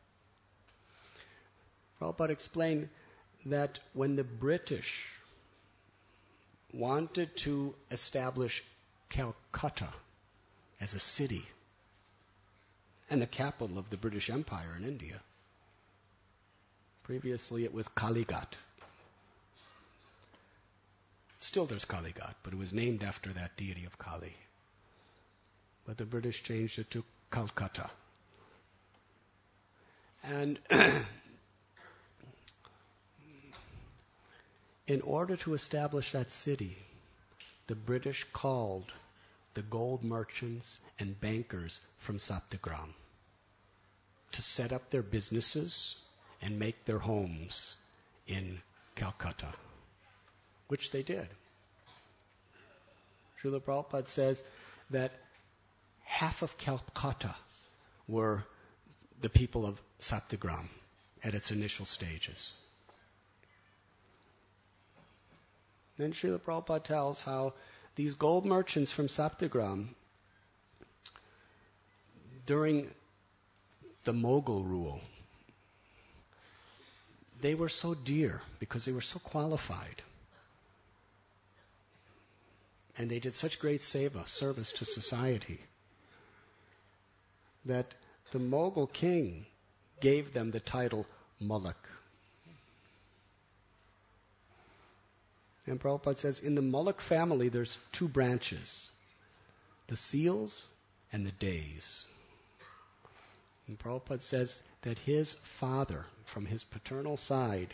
Prabhupada explained that when the British wanted to establish Calcutta as a city and the capital of the British Empire in India, previously it was Kaligat. Still there's Kaligat, but it was named after that deity of Kali. But the British changed it to Calcutta. And in order to establish that city, the British called the gold merchants and bankers from Saptagram to set up their businesses and make their homes in Calcutta, which they did. Srila Prabhupada says that half of Calcutta were the people of Saptagram at its initial stages. Then Srila Prabhupada tells how these gold merchants from Saptagram, during the Mughal rule, they were so dear because they were so qualified. And they did such great service to society, that the Mughal king gave them the title Muluk. And Prabhupada says, in the Muluk family, there's two branches, the Seals and the Days. And Prabhupada says that his father, from his paternal side,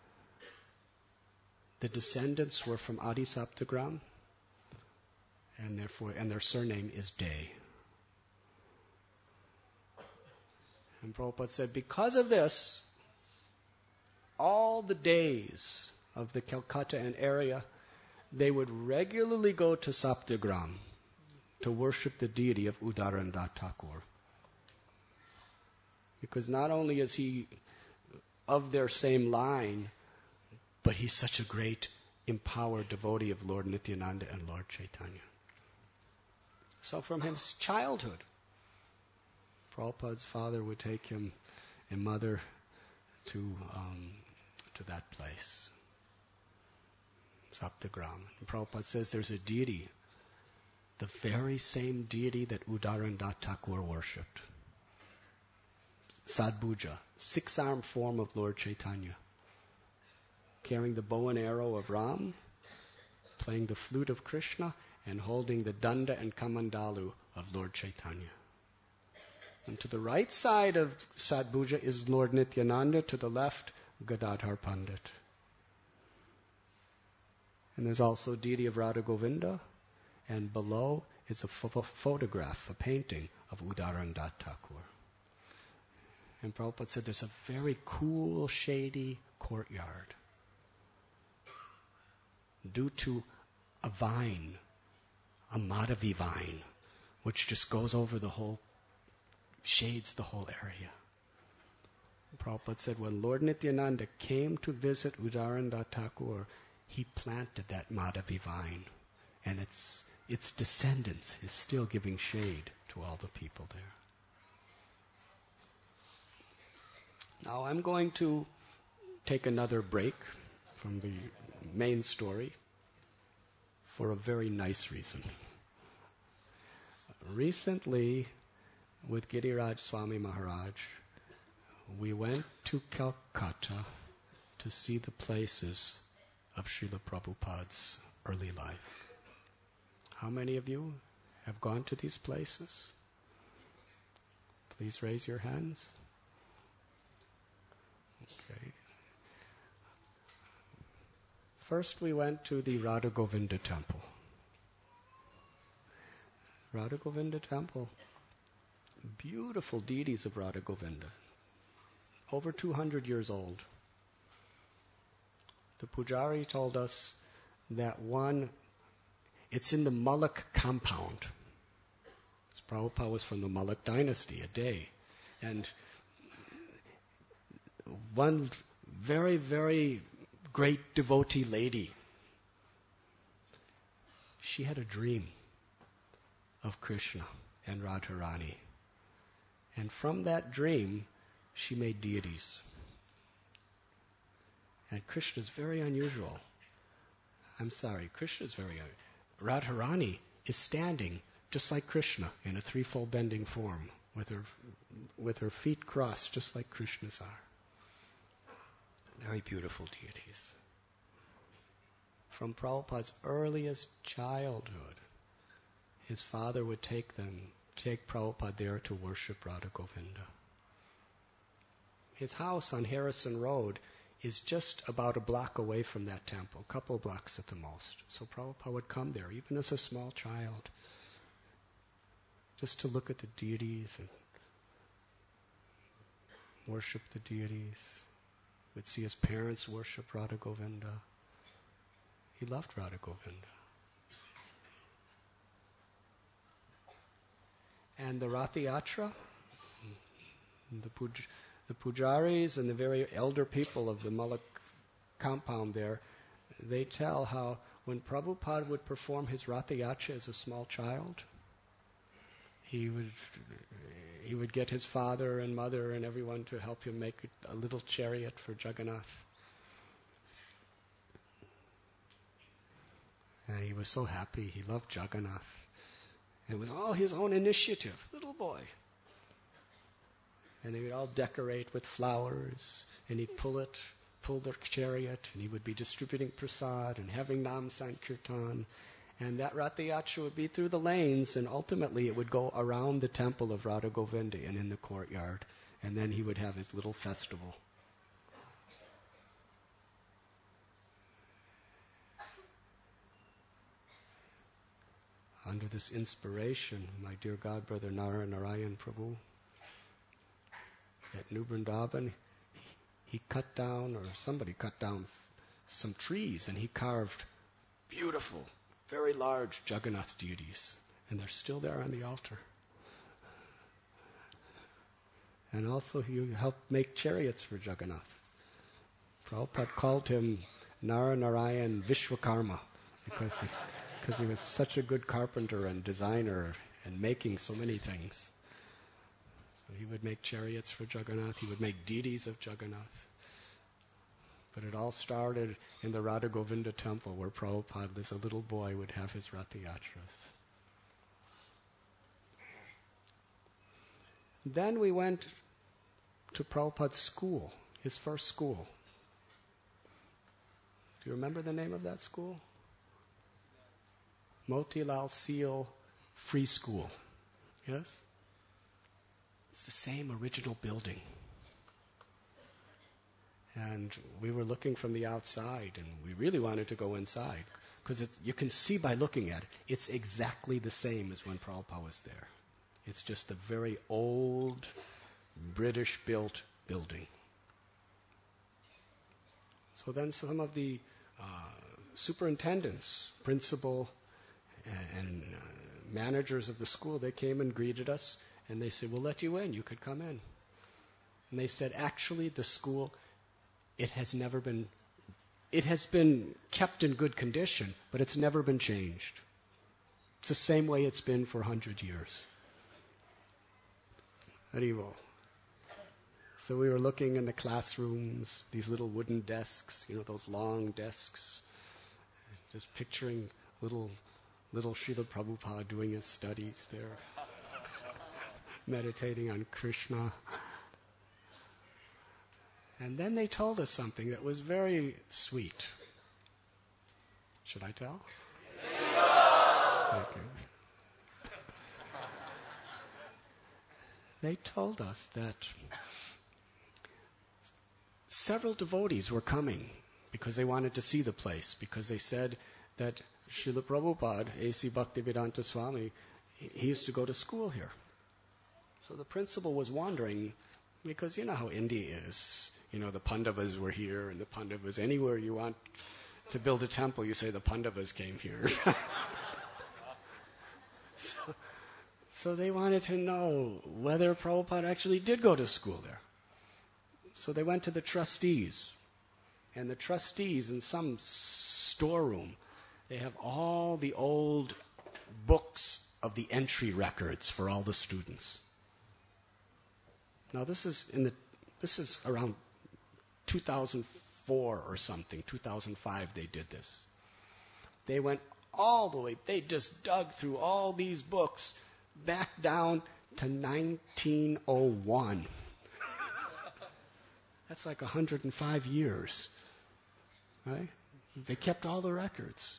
the descendants were from Adi Saptagram, and their surname is Day. And Prabhupada said, because of this, all the days of the Calcutta and area, they would regularly go to Saptagram to worship the deity of Udarandat Thakur. Because not only is he of their same line, but he's such a great empowered devotee of Lord Nityananda and Lord Chaitanya. So from his childhood, Prabhupada's father would take him and mother to that place, Saptagram. And Prabhupada says there's a deity, the very same deity that Udarandat Thakur worshipped. Sadbhuja, 6-armed form of Lord Chaitanya, carrying the bow and arrow of Ram, playing the flute of Krishna, and holding the danda and kamandalu of Lord Chaitanya. And to the right side of Sadbhuja is Lord Nityananda, to the left, Gadadhar Pandit. And there's also deity of Radha Govinda, and below is a photograph, a painting of Udarandat Thakur. And Prabhupada said there's a very cool, shady courtyard due to a vine, a Madhavi vine, which just goes over the whole, shades the whole area. Prabhupada said when Lord Nityananda came to visit Udarandat Thakur, he planted that Madhavi vine, and its descendants is still giving shade to all the people there. Now I'm going to take another break from the main story for a very nice reason. Recently, with Giriraj Swami Maharaj, we went to Calcutta to see the places of Srila Prabhupada's early life. How many of you have gone to these places? Please raise your hands. Okay. First we went to the Radha Govinda temple. Radha Govinda temple, beautiful deities of Radha Govinda, over 200 years old. The Pujari told us that it's in the Malak compound. Prabhupada was from the Malak dynasty, a day. And one very, very great devotee lady, she had a dream of Krishna and Radharani. And from that dream, she made deities. And Krishna is very unusual. Krishna is very unusual. Radharani is standing just like Krishna in a threefold bending form with her feet crossed just like Krishna's are. Very beautiful deities. From Prabhupada's earliest childhood, his father would take Prabhupada there to worship Radha Govinda. His house on Harrison Road is just about a block away from that temple, a couple of blocks at the most. So Prabhupada would come there, even as a small child, just to look at the deities and worship the deities. Would see his parents worship Radha Govinda. He loved Radha Govinda. And the Rath Yatra, the pujaris and the very elder people of the Malak compound there, they tell how when Prabhupada would perform his Rath Yatra as a small child, he would get his father and mother and everyone to help him make a little chariot for Jagannath. And he was so happy. He loved Jagannath. And it was all his own initiative, little boy. And they would all decorate with flowers, and he'd pull the chariot, and he would be distributing prasad and having Nam Sankirtan. And that Rath Yatra would be through the lanes, and ultimately it would go around the temple of Radha Govinda and in the courtyard. And then he would have his little festival. Under this inspiration, my dear godbrother Narayan Prabhu, at New Vrindavan, he cut down, or somebody cut down some trees, and he carved beautiful, very large Jagannath deities, and they're still there on the altar. And also he helped make chariots for Jagannath. Prabhupada called him Narayan Vishwakarma because he was such a good carpenter and designer and making so many things. So he would make chariots for Jagannath, he would make deities of Jagannath. But it all started in the Radha Govinda temple where Prabhupada, as a little boy, would have his Rath Yatras. Then we went to Prabhupada's school, his first school. Do you remember the name of that school? Motilal Seal Free School. Yes? It's the same original building. And we were looking from the outside, and we really wanted to go inside, because you can see by looking at it, it's exactly the same as when Prabhupada was there. It's just a very old, British-built building. So then some of the superintendents, principal, and managers of the school, they came and greeted us, and they said, "We'll let you in. You could come in." And they said, "Actually, the school, it has been kept in good condition, but it's never been changed. It's the same way it's been for 100 years." Haribol. So we were looking in the classrooms, these little wooden desks, those long desks, just picturing little Srila Prabhupada doing his studies there, meditating on Krishna. And then they told us something that was very sweet. Should I tell? Okay. They told us that several devotees were coming because they wanted to see the place, because they said that Srila Prabhupada, A.C. Bhaktivedanta Swami, he used to go to school here. So the principal was wondering, because you know how India is. The Pandavas were here, and the Pandavas, anywhere you want to build a temple, you say the Pandavas came here. So they wanted to know whether Prabhupada actually did go to school there. So they went to the trustees. And the trustees, in some storeroom, they have all the old books of the entry records for all the students. Now this is around 2004 or something, 2005 they did this. They went all the way, they just dug through all these books back down to 1901. That's like 105 years, right? They kept all the records.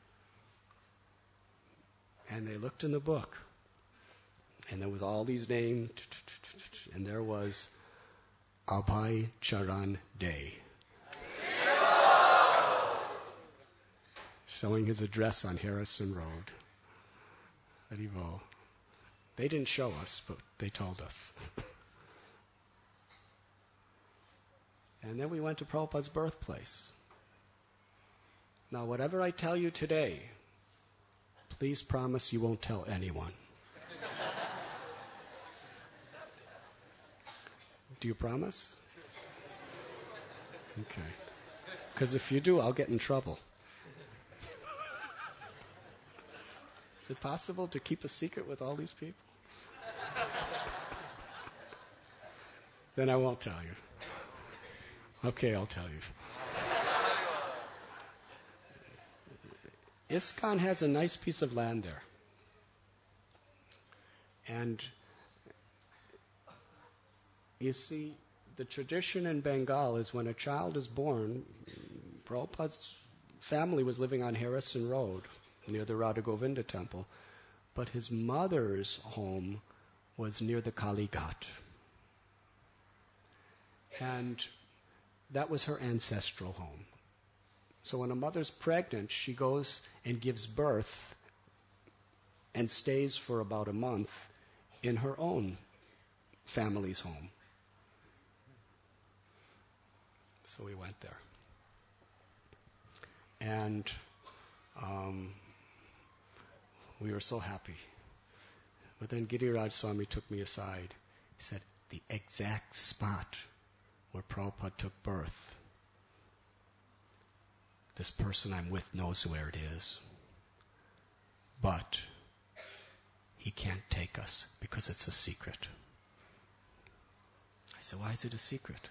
And they looked in the book, and there was all these names, and there was Abhay Charan Day, showing his address on Harrison Road. Haribol. They didn't show us, but they told us. And then we went to Prabhupada's birthplace. Now, whatever I tell you today, please promise you won't tell anyone. Do you promise? Okay. Because if you do, I'll get in trouble. Is it possible to keep a secret with all these people? Then I won't tell you. Okay, I'll tell you. ISKCON has a nice piece of land there. And you see, the tradition in Bengal is when a child is born, Prabhupada's family was living on Harrison Road near the Radha Govinda temple, but his mother's home was near the Kali Ghat. And that was her ancestral home. So when a mother's pregnant, she goes and gives birth and stays for about a month in her own family's home. So we went there. And we were so happy. But then Giriraj Swami took me aside. He said, the exact spot where Prabhupada took birth, this person I'm with knows where it is. But he can't take us because it's a secret. I said, why is it a secret?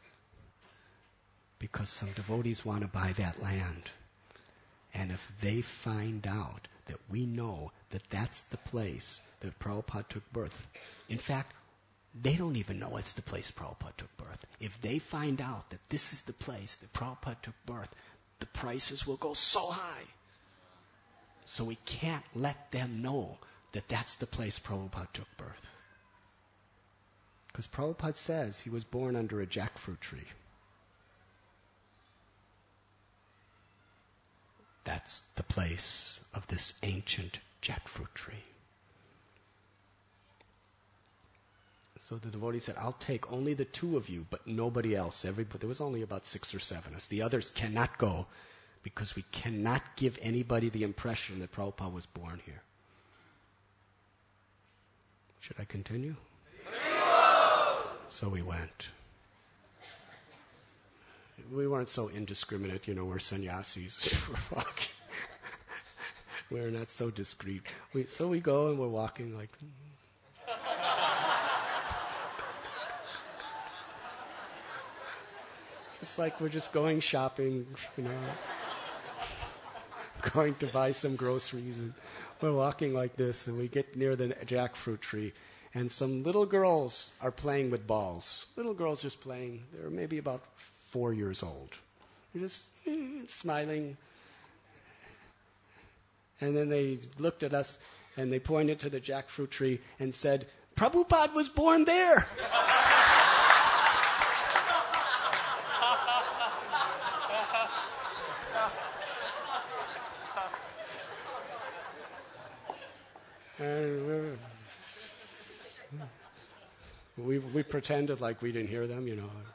Because some devotees want to buy that land. And if they find out that we know that that's the place that Prabhupada took birth, in fact, they don't even know it's the place Prabhupada took birth. If they find out that this is the place that Prabhupada took birth, the prices will go so high. So we can't let them know that that's the place Prabhupada took birth. Because Prabhupada says he was born under a jackfruit tree. That's the place of this ancient jackfruit tree. So the devotee said, I'll take only the two of you, but nobody else. There was only about 6 or 7 of us. The others cannot go because we cannot give anybody the impression that Prabhupada was born here. Should I continue? So we went. We weren't so indiscriminate, we're sannyasis. We're not so discreet. So we go and we're walking like... just like we're just going shopping, going to buy some groceries. And we're walking like this, and we get near the jackfruit tree, and some little girls are playing with balls. Little girls just playing. They're maybe about 4 years old. They're just smiling. And then they looked at us, and they pointed to the jackfruit tree and said, Prabhupada was born there. And we pretended like we didn't hear them,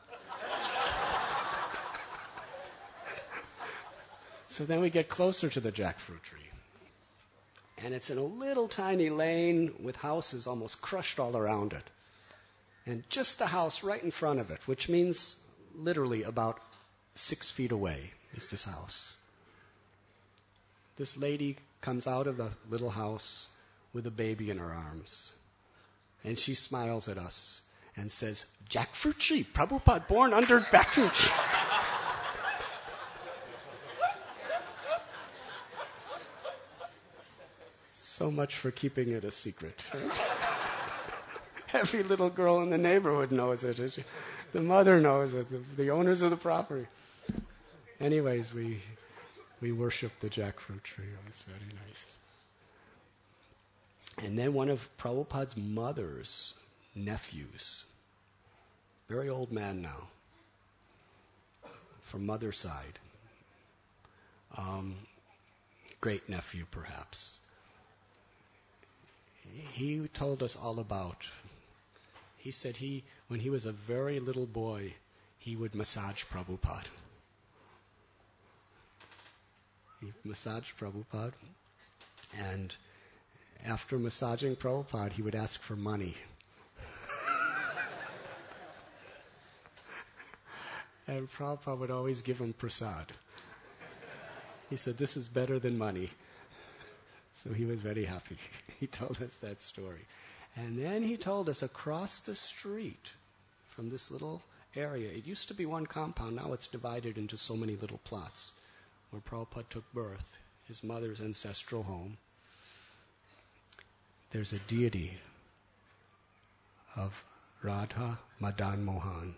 So then we get closer to the jackfruit tree. And it's in a little tiny lane with houses almost crushed all around it. And just the house right in front of it, which means literally about 6 feet away is this house. This lady comes out of the little house with a baby in her arms. And she smiles at us and says, Jackfruit tree, Prabhupada born under jackfruit tree. So much for keeping it a secret. Right? Every little girl in the neighborhood knows it. The mother knows it. The owners of the property. Anyways, we worship the jackfruit tree. It was very nice. And then one of Prabhupada's mother's nephews, very old man now, from mother's side, great nephew perhaps. He told us all about. He said when he was a very little boy, he would massage Prabhupada. He massaged Prabhupada, and after massaging Prabhupada, he would ask for money. And Prabhupada would always give him prasad. He said, this is better than money. So he was very happy. He told us that story. And then he told us across the street from this little area, it used to be one compound, now it's divided into so many little plots, where Prabhupada took birth, his mother's ancestral home. There's a deity of Radha Madan Mohan.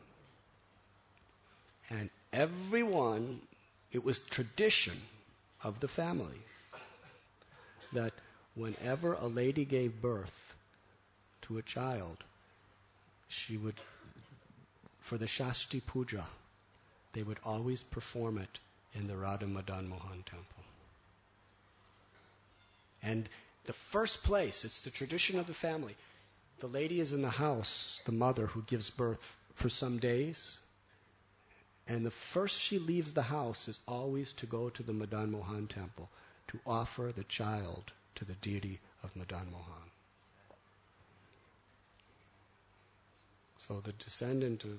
And everyone, it was tradition of the family that whenever a lady gave birth to a child, she would, for the Shashti Puja, they would always perform it in the Radha Madan Mohan temple. And the first place, it's the tradition of the family. The lady is in the house, the mother who gives birth, for some days. And the first she leaves the house is always to go to the Madan Mohan temple to offer the child to the deity of Madan Mohan. So the descendant of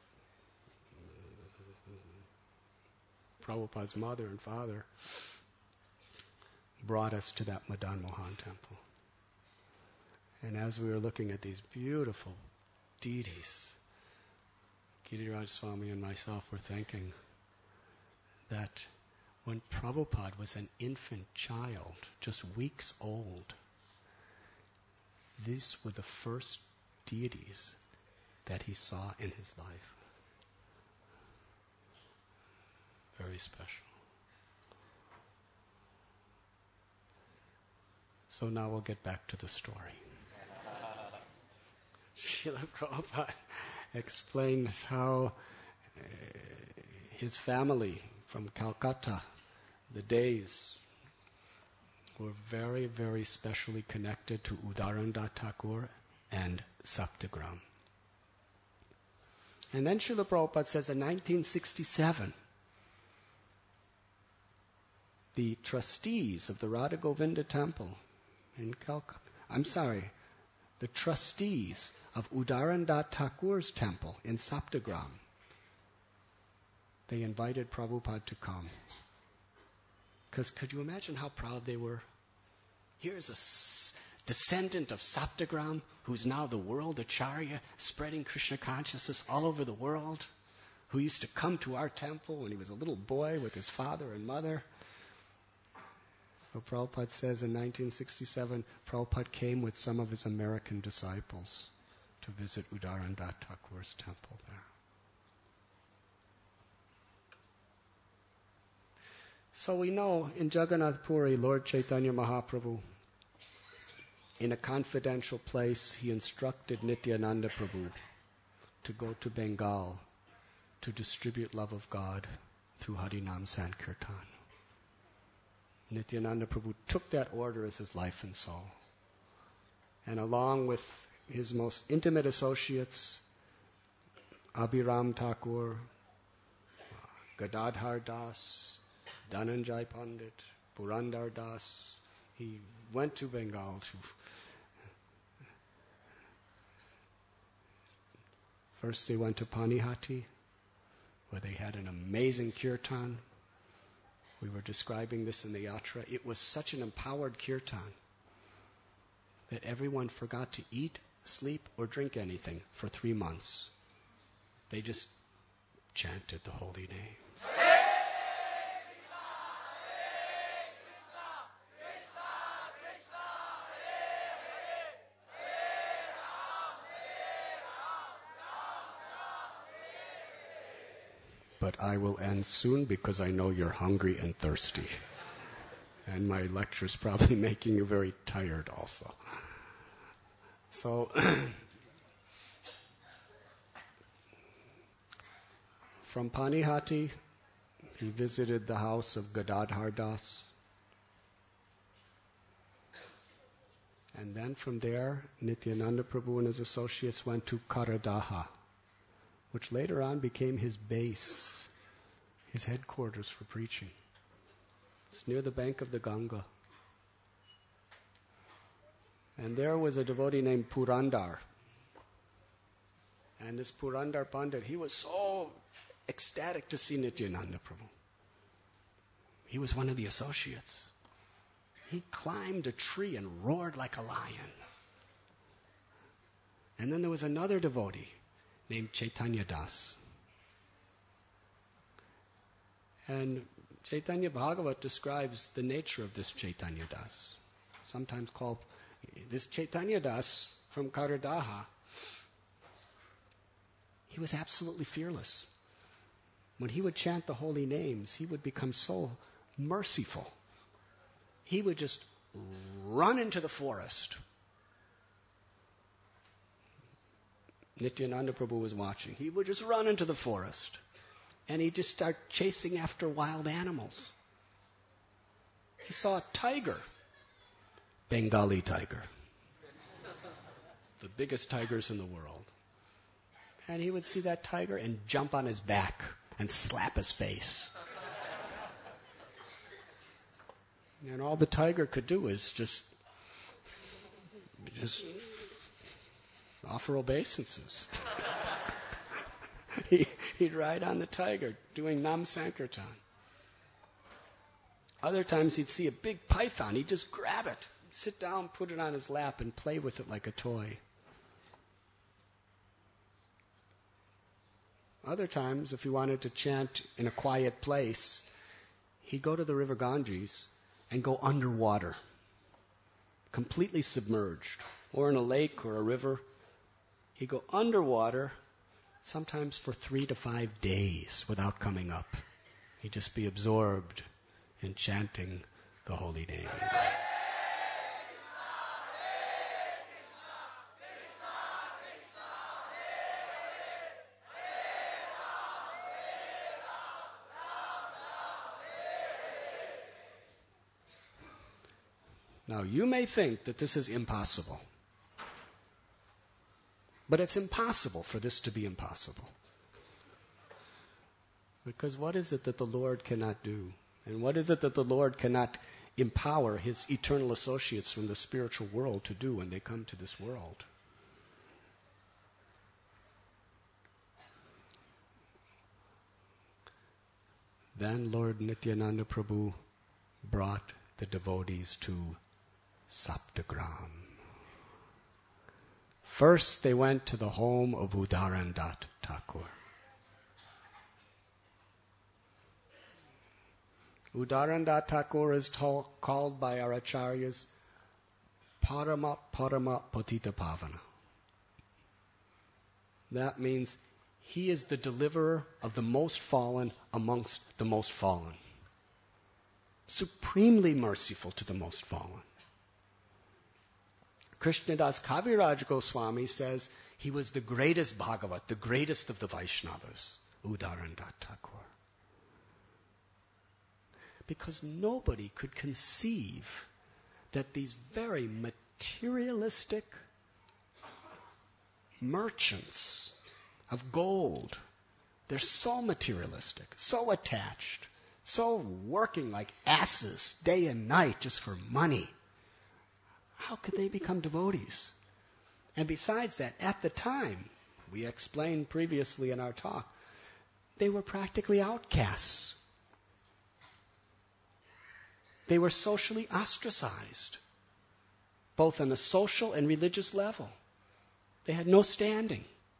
Prabhupada's mother and father brought us to that Madan Mohan temple. And as we were looking at these beautiful deities, Giriraj Swami and myself were thinking that when Prabhupada was an infant child, just weeks old, these were the first deities that he saw in his life. Very special. So now we'll get back to the story. Srila Prabhupada explains how his family from Calcutta, the Days, were very, very specially connected to Udaranda Thakur and Saptagram. And then Srila Prabhupada says in 1967, the trustees of the Radha Govinda temple in Calcutta, the trustees of Udaranda Thakur's temple in Saptagram, they invited Prabhupada to come. Because could you imagine how proud they were? Here's a descendant of Saptagram, who's now the world Acharya, spreading Krishna consciousness all over the world, who used to come to our temple when he was a little boy with his father and mother. So Prabhupada says in 1967, Prabhupada came with some of his American disciples to visit Udaranda Thakur's temple there. So we know in Jagannath Puri, Lord Chaitanya Mahaprabhu, in a confidential place, he instructed Nityananda Prabhu to go to Bengal to distribute love of God through Harinam Sankirtan. Nityananda Prabhu took that order as his life and soul. And along with his most intimate associates, Abhiram Thakur, Gadadhar Das, Dhananjay Pandit, Purandar Das, he went to Bengal to... First they went to Panihati, where they had an amazing kirtan. We were describing this in the yatra. It was such an empowered kirtan that everyone forgot to eat, sleep, or drink anything for 3 months. They just chanted the holy names. But I will end soon because I know you're hungry and thirsty. And my lecture's probably making you very tired also. So, from Panihati, he visited the house of Gadadhar Das. And then from there, Nityananda Prabhu and his associates went to Karadaha, which later on became his base, his headquarters for preaching. It's near the bank of the Ganga. And there was a devotee named Purandar. And this Purandar Pandit, he was so ecstatic to see Nityananda Prabhu. He was one of the associates. He climbed a tree and roared like a lion. And then there was another devotee named Chaitanya Das. And Chaitanya Bhagavat describes the nature of this Chaitanya Das, sometimes called this Chaitanya Das from Karadaha. He was absolutely fearless. When he would chant the holy names, he would become so merciful. He would just run into the forest. Nityananda Prabhu was watching. He would just run into the forest. And he'd just start chasing after wild animals. He saw a tiger. Bengali tiger. The biggest tigers in the world. And he would see that tiger and jump on his back and slap his face. And all the tiger could do is just offer obeisances. He'd ride on the tiger doing Nam Sankirtan. Other times he'd see a big python. He'd just grab it, sit down, put it on his lap, and play with it like a toy. Other times, if he wanted to chant in a quiet place, he'd go to the river Ganges and go underwater, completely submerged, or in a lake or a river, He'd go underwater, sometimes for 3 to 5 days without coming up. He'd just be absorbed in chanting the holy name. Now, you may think that this is impossible. But it's impossible for this to be impossible. Because what is it that the Lord cannot do? And what is it that the Lord cannot empower His eternal associates from the spiritual world to do when they come to this world? Then Lord Nityananda Prabhu brought the devotees to Saptagram. First, they went to the home of Udarandat Thakur. Udarandat Thakur is called by our acharyas Parama Patita Pavana. That means he is the deliverer of the most fallen amongst the most fallen. Supremely merciful to the most fallen. Krishnadas Kaviraj Goswami says he was the greatest Bhagavat, the greatest of the Vaishnavas, Udarandat Thakur. Because nobody could conceive that these very materialistic merchants of gold, they're so materialistic, so attached, so working like asses day and night just for money. How could they become devotees? And besides that, at the time, we explained previously in our talk, they were practically outcasts. They were socially ostracized, both on a social and religious level. They had no standing.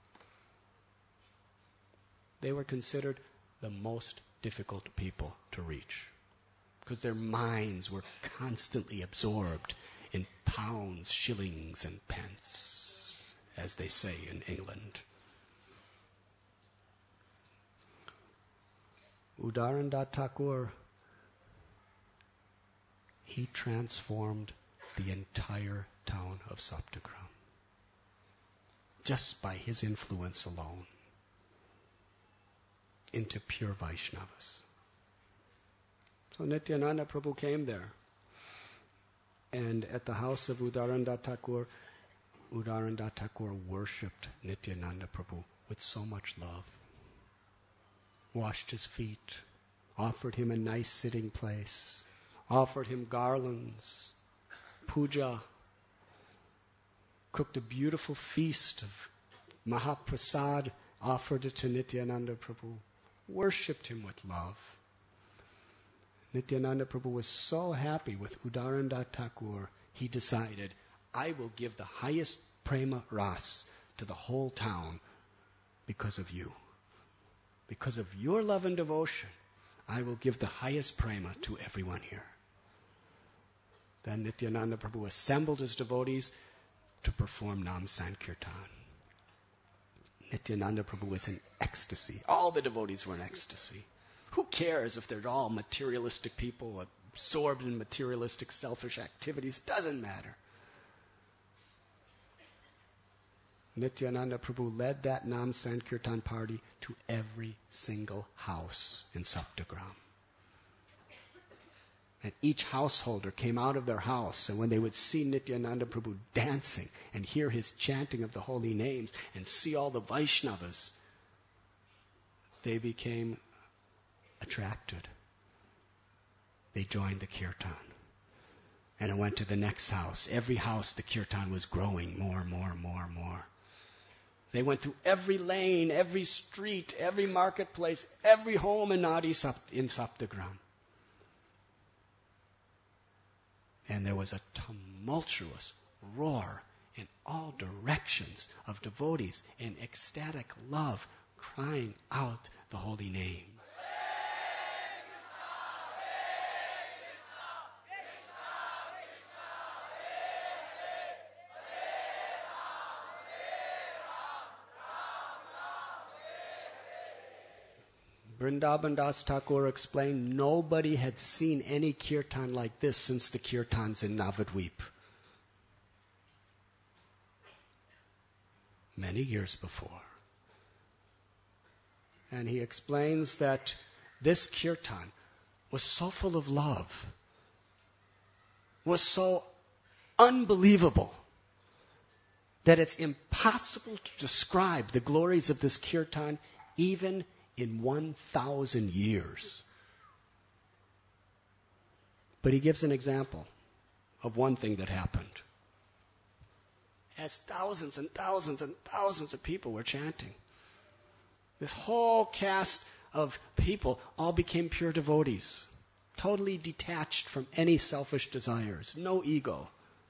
They were considered the most difficult people to reach because their minds were constantly absorbed in pounds, shillings, and pence, as they say in England. Udarandat Thakur, he transformed the entire town of Saptagram just by his influence alone into pure Vaishnavas. So Nityananda Prabhu came there. And at the house of Udarandat Thakur worshipped Nityananda Prabhu with so much love. Washed his feet, offered him a nice sitting place, offered him garlands, puja, cooked a beautiful feast of Mahaprasad, offered it to Nityananda Prabhu, worshipped him with love. Nityananda Prabhu was so happy with Udarandat Thakur, he decided, I will give the highest prema ras to the whole town because of you. Because of your love and devotion, I will give the highest prema to everyone here. Then Nityananda Prabhu assembled his devotees to perform Nam Sankirtan. Nityananda Prabhu was in ecstasy. All the devotees were in ecstasy. Who cares if they're all materialistic people, absorbed in materialistic, selfish activities? Doesn't matter. Nityananda Prabhu led that Nam Sankirtan party to every single house in Saptagram. And each householder came out of their house, and when they would see Nityananda Prabhu dancing and hear his chanting of the holy names and see all the Vaishnavas, they became attracted. They joined the kirtan. And it went to the next house. Every house, the kirtan was growing more. They went through every lane, every street, every marketplace, every home in Saptagram. And there was a tumultuous roar in all directions of devotees in ecstatic love, crying out the holy name. Vrindavan Das Thakur explained nobody had seen any kirtan like this since the kirtans in Navadvip. Many years before. And he explains that this kirtan was so full of love, was so unbelievable, that it's impossible to describe the glories of this kirtan even in 1,000 years. But he gives an example of one thing that happened. As thousands and thousands and thousands of people were chanting, this whole cast of people all became pure devotees, totally detached from any selfish desires, no ego.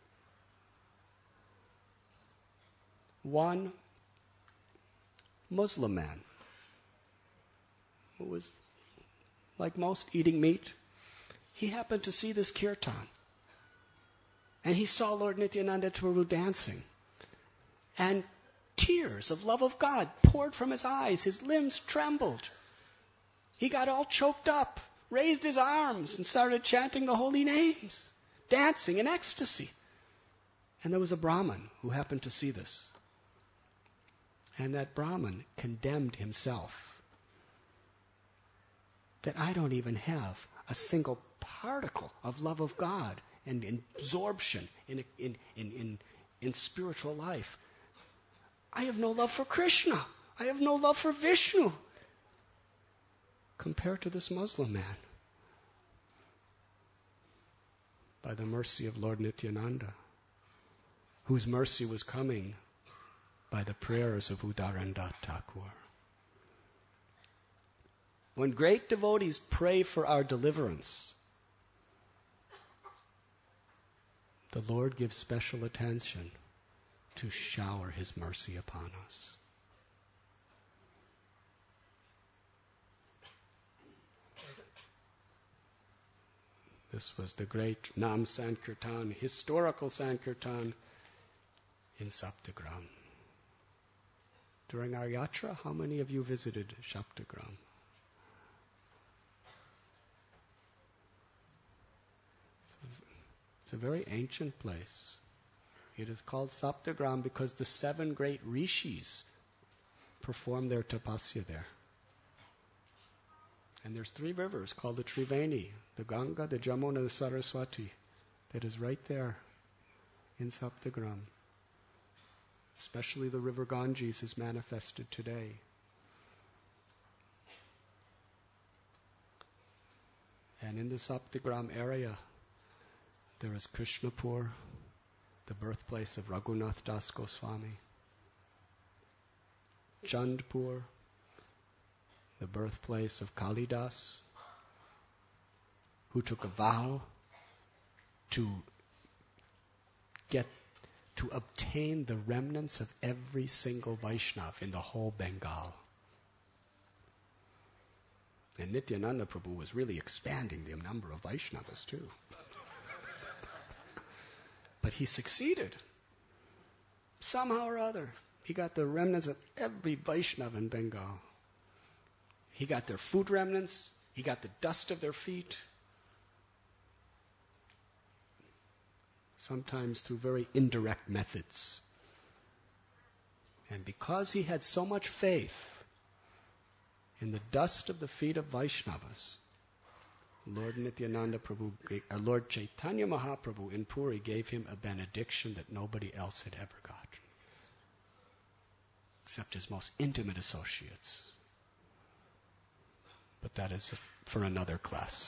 One Muslim man who was, like most, eating meat, he happened to see this kirtan. And he saw Lord Nityananda Prabhu dancing. And tears of love of God poured from his eyes. His limbs trembled. He got all choked up, raised his arms, and started chanting the holy names, dancing in ecstasy. And there was a Brahmin who happened to see this. And that Brahmin condemned himself. That I don't even have a single particle of love of God and absorption in spiritual life. I have no love for Krishna. I have no love for Vishnu. Compared to this Muslim man. By the mercy of Lord Nityananda, whose mercy was coming by the prayers of Udarandat Thakur. When great devotees pray for our deliverance, the Lord gives special attention to shower His mercy upon us. This was the great Nam Sankirtan, historical Sankirtan in Saptagram. During our yatra, how many of you visited Saptagram? It's a very ancient place. It is called Saptagram because the 7 great rishis performed their tapasya there. And there's 3 rivers called the Triveni, the Ganga, the Jamuna, and the Saraswati, that is right there in Saptagram. Especially the river Ganges is manifested today. And in the Saptagram area, there is Krishnapur, the birthplace of Raghunath Das Goswami. Chandpur, the birthplace of Kalidas, who took a vow to obtain the remnants of every single Vaishnav in the whole Bengal. And Nityananda Prabhu was really expanding the number of Vaishnavas too. But he succeeded. Somehow or other, he got the remnants of every Vaishnava in Bengal. He got their food remnants. He got the dust of their feet. Sometimes through very indirect methods. And because he had so much faith in the dust of the feet of Vaishnavas, Lord Nityananda Prabhu, Lord Chaitanya Mahaprabhu in Puri gave him a benediction that nobody else had ever got, except his most intimate associates. But that is for another class.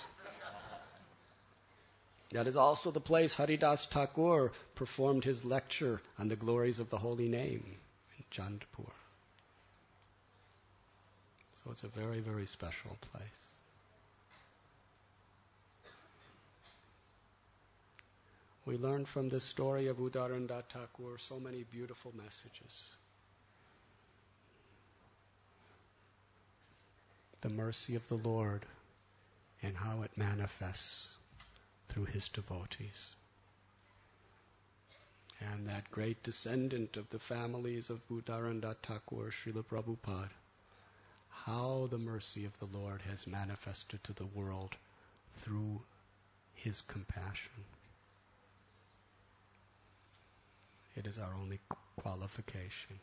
That is also the place Haridas Thakur performed his lecture on the glories of the holy name in Chandpur. So it's a very, very special place. We learn from this story of Udarandat Thakur so many beautiful messages. The mercy of the Lord and how it manifests through His devotees. And that great descendant of the families of Udarandat Thakur, Srila Prabhupada, how the mercy of the Lord has manifested to the world through His compassion. It is our only qualification.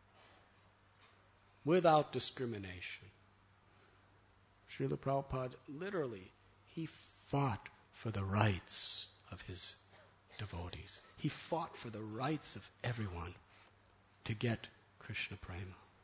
Without discrimination. Srila Prabhupada, literally, he fought for the rights of his devotees. He fought for the rights of everyone to get Krishna Prema.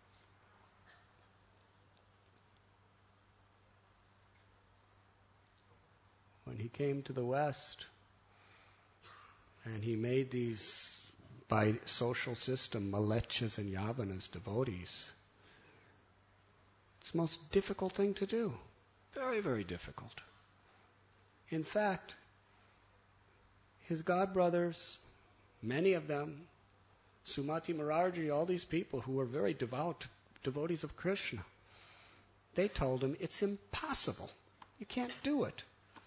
When he came to the West, and he made these, by social system, Malechas and Yavanas devotees, it's the most difficult thing to do. Very, very difficult. In fact, his godbrothers, many of them, Sumati Morarji, all these people who were very devout devotees of Krishna, they told him, it's impossible. You can't do it.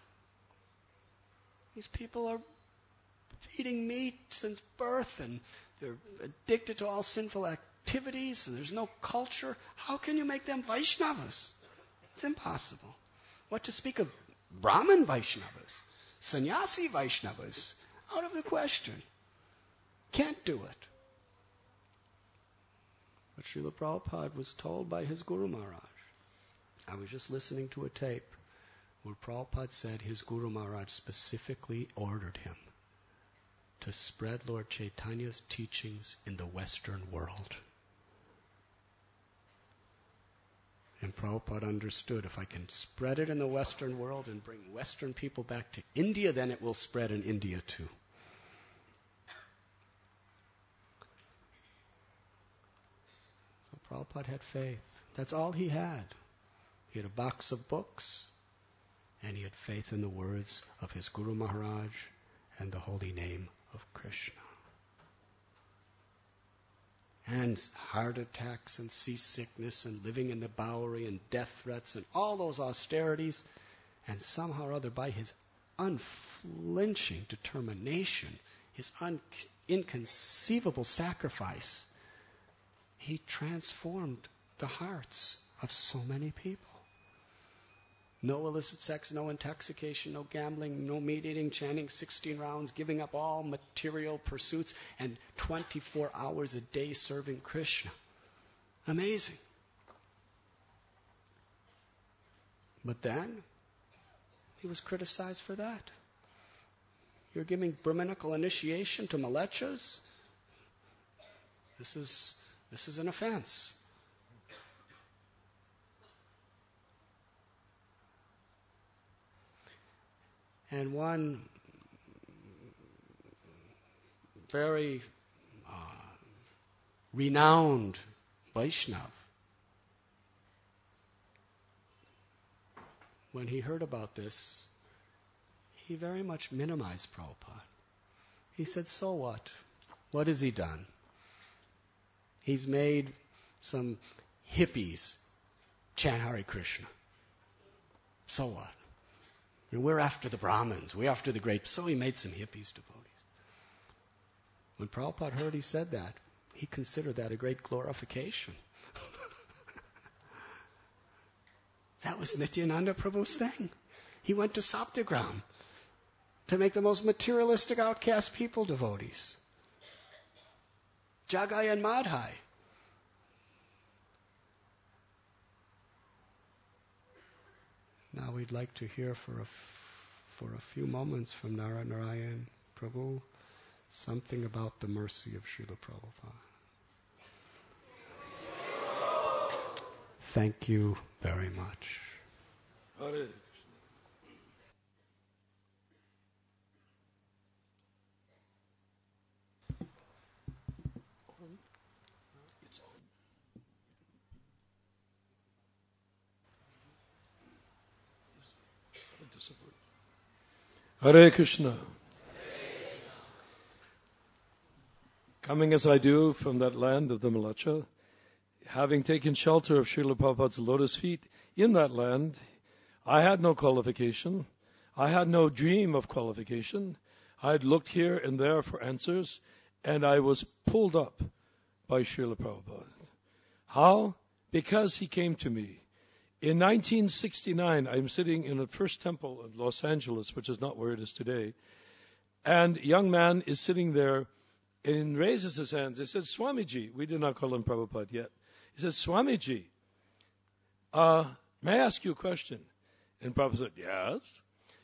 These people are eating meat since birth, and they're addicted to all sinful activities, and there's no culture. How can you make them Vaishnavas? It's impossible. What to speak of Brahmin Vaishnavas, Sannyasi Vaishnavas? Out of the question. Can't do it. But Srila Prabhupada was told by his Guru Maharaj. I was just listening to a tape where Prabhupada said his Guru Maharaj specifically ordered him to spread Lord Chaitanya's teachings in the Western world. And Prabhupada understood, if I can spread it in the Western world and bring Western people back to India, then it will spread in India too. So Prabhupada had faith. That's all he had. He had a box of books, and he had faith in the words of his Guru Maharaj and the holy name of Krishna. And heart attacks and seasickness and living in the Bowery and death threats and all those austerities, and somehow or other by his unflinching determination, his inconceivable sacrifice, he transformed the hearts of so many people. No illicit sex, no intoxication, no gambling, no meat eating, chanting 16 rounds, giving up all material pursuits, and 24 hours a day serving Krishna. Amazing. But then, he was criticized for that. You're giving Brahminical initiation to Malechas? This is an offense. And one very renowned Vaishnav, when he heard about this, he very much minimized Prabhupada. He said, so what? What has he done? He's made some hippies chant Hare Krishna. So what? We're after the Brahmins. We're after the great. So he made some hippies devotees. When Prabhupada heard he said that, he considered that a great glorification. That was Nityananda Prabhu's thing. He went to Saptagram to make the most materialistic outcast people devotees. Jagai and Madhai. Now we'd like to hear for a few moments from Narayan Prabhu something about the mercy of Srila Prabhupada. Thank you very much. Hare. Hare Krishna. Coming as I do from that land of the Malacha, having taken shelter of Srila Prabhupada's lotus feet in that land, I had no qualification. I had no dream of qualification. I had looked here and there for answers, and I was pulled up by Srila Prabhupada. How? Because he came to me In 1969, I'm sitting in the first temple in Los Angeles, which is not where it is today, and a young man is sitting there and raises his hands. He said, Swamiji, we did not call him Prabhupada yet. He said, Swamiji, may I ask you a question? And Prabhupada said, yes.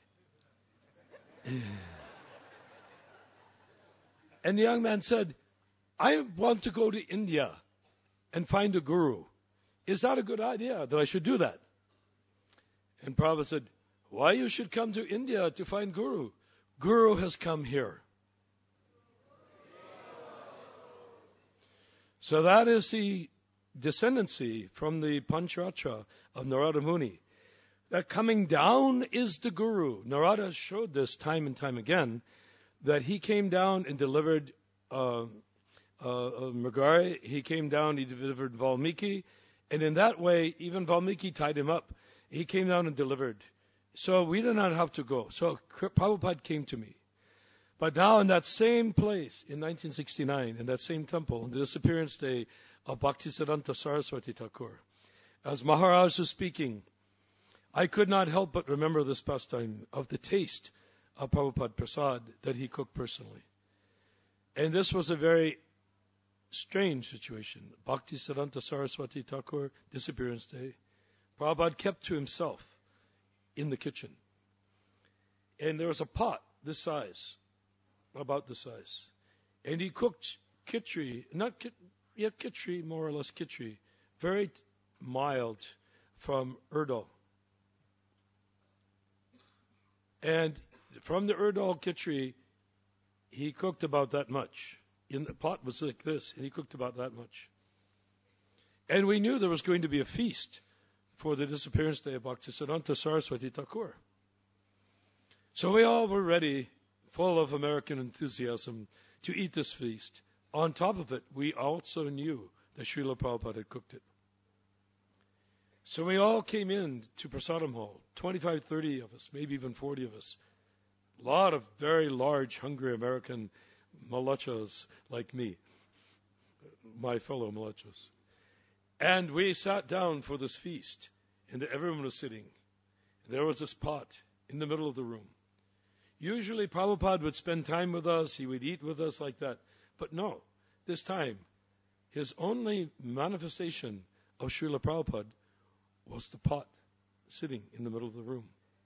And the young man said, I want to go to India and find a guru. Is that a good idea that I should do that? And Prabhupada said, why you should come to India to find guru? Guru has come here. So that is the descendancy from the Pancharatra of Narada Muni. That coming down is the guru. Narada showed this time and time again, that he came down and delivered Mrigari. He came down, he delivered Valmiki. And in that way, even Valmiki tied him up. He came down and delivered. So we did not have to go. So Prabhupada came to me. But now in that same place, in 1969, in that same temple, on the disappearance day of Bhaktisiddhanta Saraswati Thakur, as Maharaj was speaking, I could not help but remember this pastime of the taste of Prabhupada Prasad that he cooked personally. And this was a very strange situation. Bhaktisiddhanta Saraswati Thakur, disappearance day. Prabhupada kept to himself in the kitchen. And there was a pot this size, about this size. And he cooked khichdi, khichdi, more or less khichdi, very mild from urdal. And from the urdal khichdi, he cooked about that much. In the pot was like this, and he cooked about that much. And we knew there was going to be a feast for the disappearance day of Bhaktisiddhanta Saraswati Thakur. So we all were ready, full of American enthusiasm, to eat this feast. On top of it, we also knew that Srila Prabhupada had cooked it. So we all came in to Prasadam Hall, 25, 30 of us, maybe even 40 of us. A lot of very large, hungry American malachas like me, my fellow malachas. And we sat down for this feast, and everyone was sitting. There was this pot in the middle of the room. Usually Prabhupada would spend time with us, he would eat with us like that. But no, this time, his only manifestation of Srila Prabhupada was the pot sitting in the middle of the room.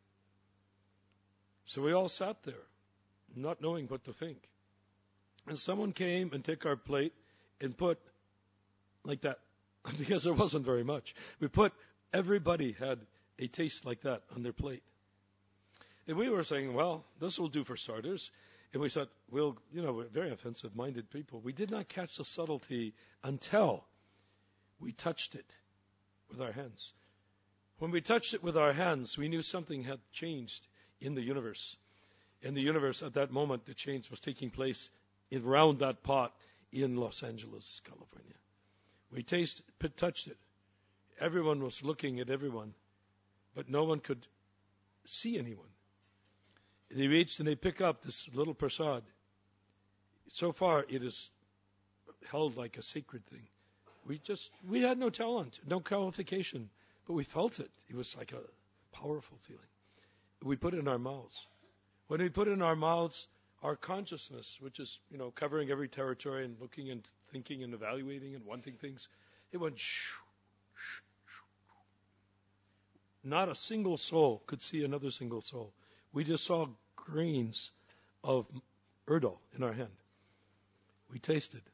So we all sat there, not knowing what to think. And someone came and took our plate and put like that, because there wasn't very much. Everybody had a taste like that on their plate. And we were saying, well, this will do for starters. And we said, we're very offensive-minded people. We did not catch the subtlety until we touched it with our hands. When we touched it with our hands, we knew something had changed in the universe. In the universe, at that moment, the change was taking place around that pot in Los Angeles, California. We touched it. Everyone was looking at everyone, but no one could see anyone. They reached and they pick up this little prasad. So far, it is held like a sacred thing. We had no talent, no qualification, but we felt it. It was like a powerful feeling. We put it in our mouths. When we put it in our mouths, our consciousness, which is, covering every territory and looking and thinking and evaluating and wanting things, it went shoo, shoo, shoo. Not a single soul could see another single soul. We just saw grains of urdal in our hand. We tasted.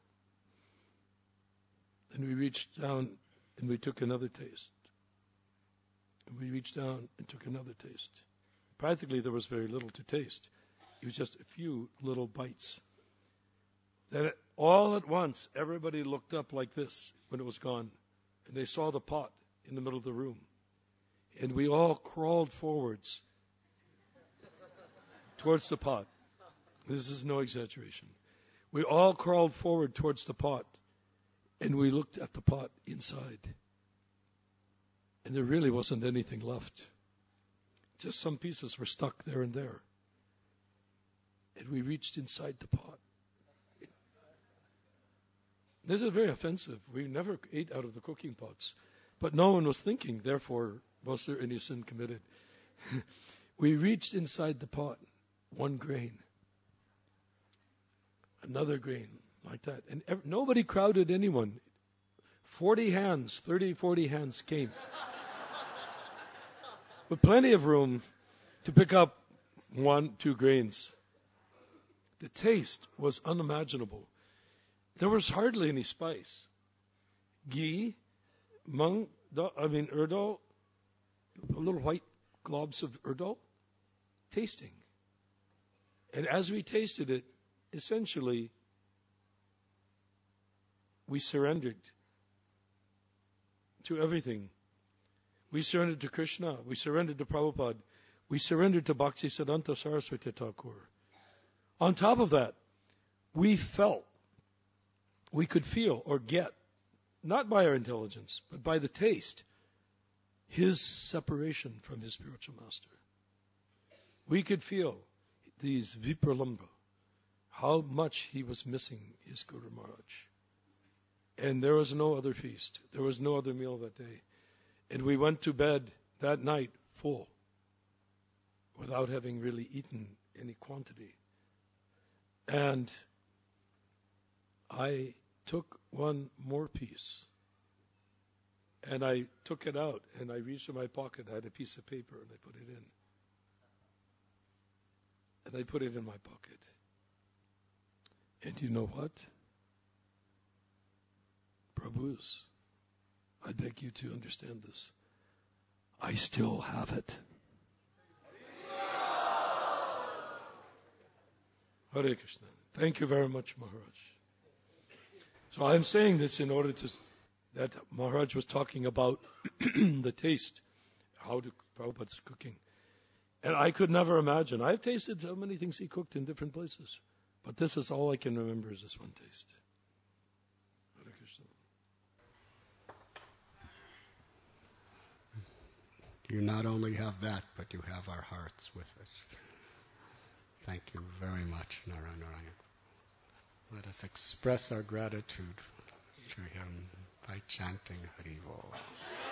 Then we reached down and we took another taste. And we reached down and took another taste. Practically there was very little to taste. It was just a few little bites. Then all at once, everybody looked up like this when it was gone. And they saw the pot in the middle of the room. And we all crawled forwards towards the pot. This is no exaggeration. We all crawled forward towards the pot. And we looked at the pot inside. And there really wasn't anything left. Just some pieces were stuck there and there. And we reached inside the pot. This is very offensive. We never ate out of the cooking pots. But no one was thinking, therefore, Was there any sin committed? We reached inside the pot, 1 grain, another grain, like that. And nobody crowded anyone. 40 hands, 30, 40 hands came. With plenty of room to pick up 1, 2 grains. The taste was unimaginable. There was hardly any spice. Ghee, urdal, little white globs of urdal, tasting. And as we tasted it, essentially, we surrendered to everything. We surrendered to Krishna. We surrendered to Prabhupada. We surrendered to Bhaktisiddhanta Saraswati Thakur. On top of that, we could feel or get, not by our intelligence, but by the taste, his separation from his spiritual master. We could feel these vipralambha, how much he was missing his Guru Maharaj. And there was no other feast. There was no other meal that day. And we went to bed that night full, without having really eaten any quantity. And I took one more piece, and I took it out, and I reached in my pocket. I had a piece of paper, and I put it in. And I put it in my pocket. And you know what? Prabhus, I beg you to understand this. I still have it. Hare Krishna. Thank you very much, Maharaj. So I'm saying this in order that Maharaj was talking about the taste, how Prabhupada's cooking. And I could never imagine. I've tasted so many things he cooked in different places. But this is all I can remember is this one taste. Hare Krishna. You not only have that, but you have our hearts with it. Thank you very much, Narayana. Let us express our gratitude to him by chanting Haribo.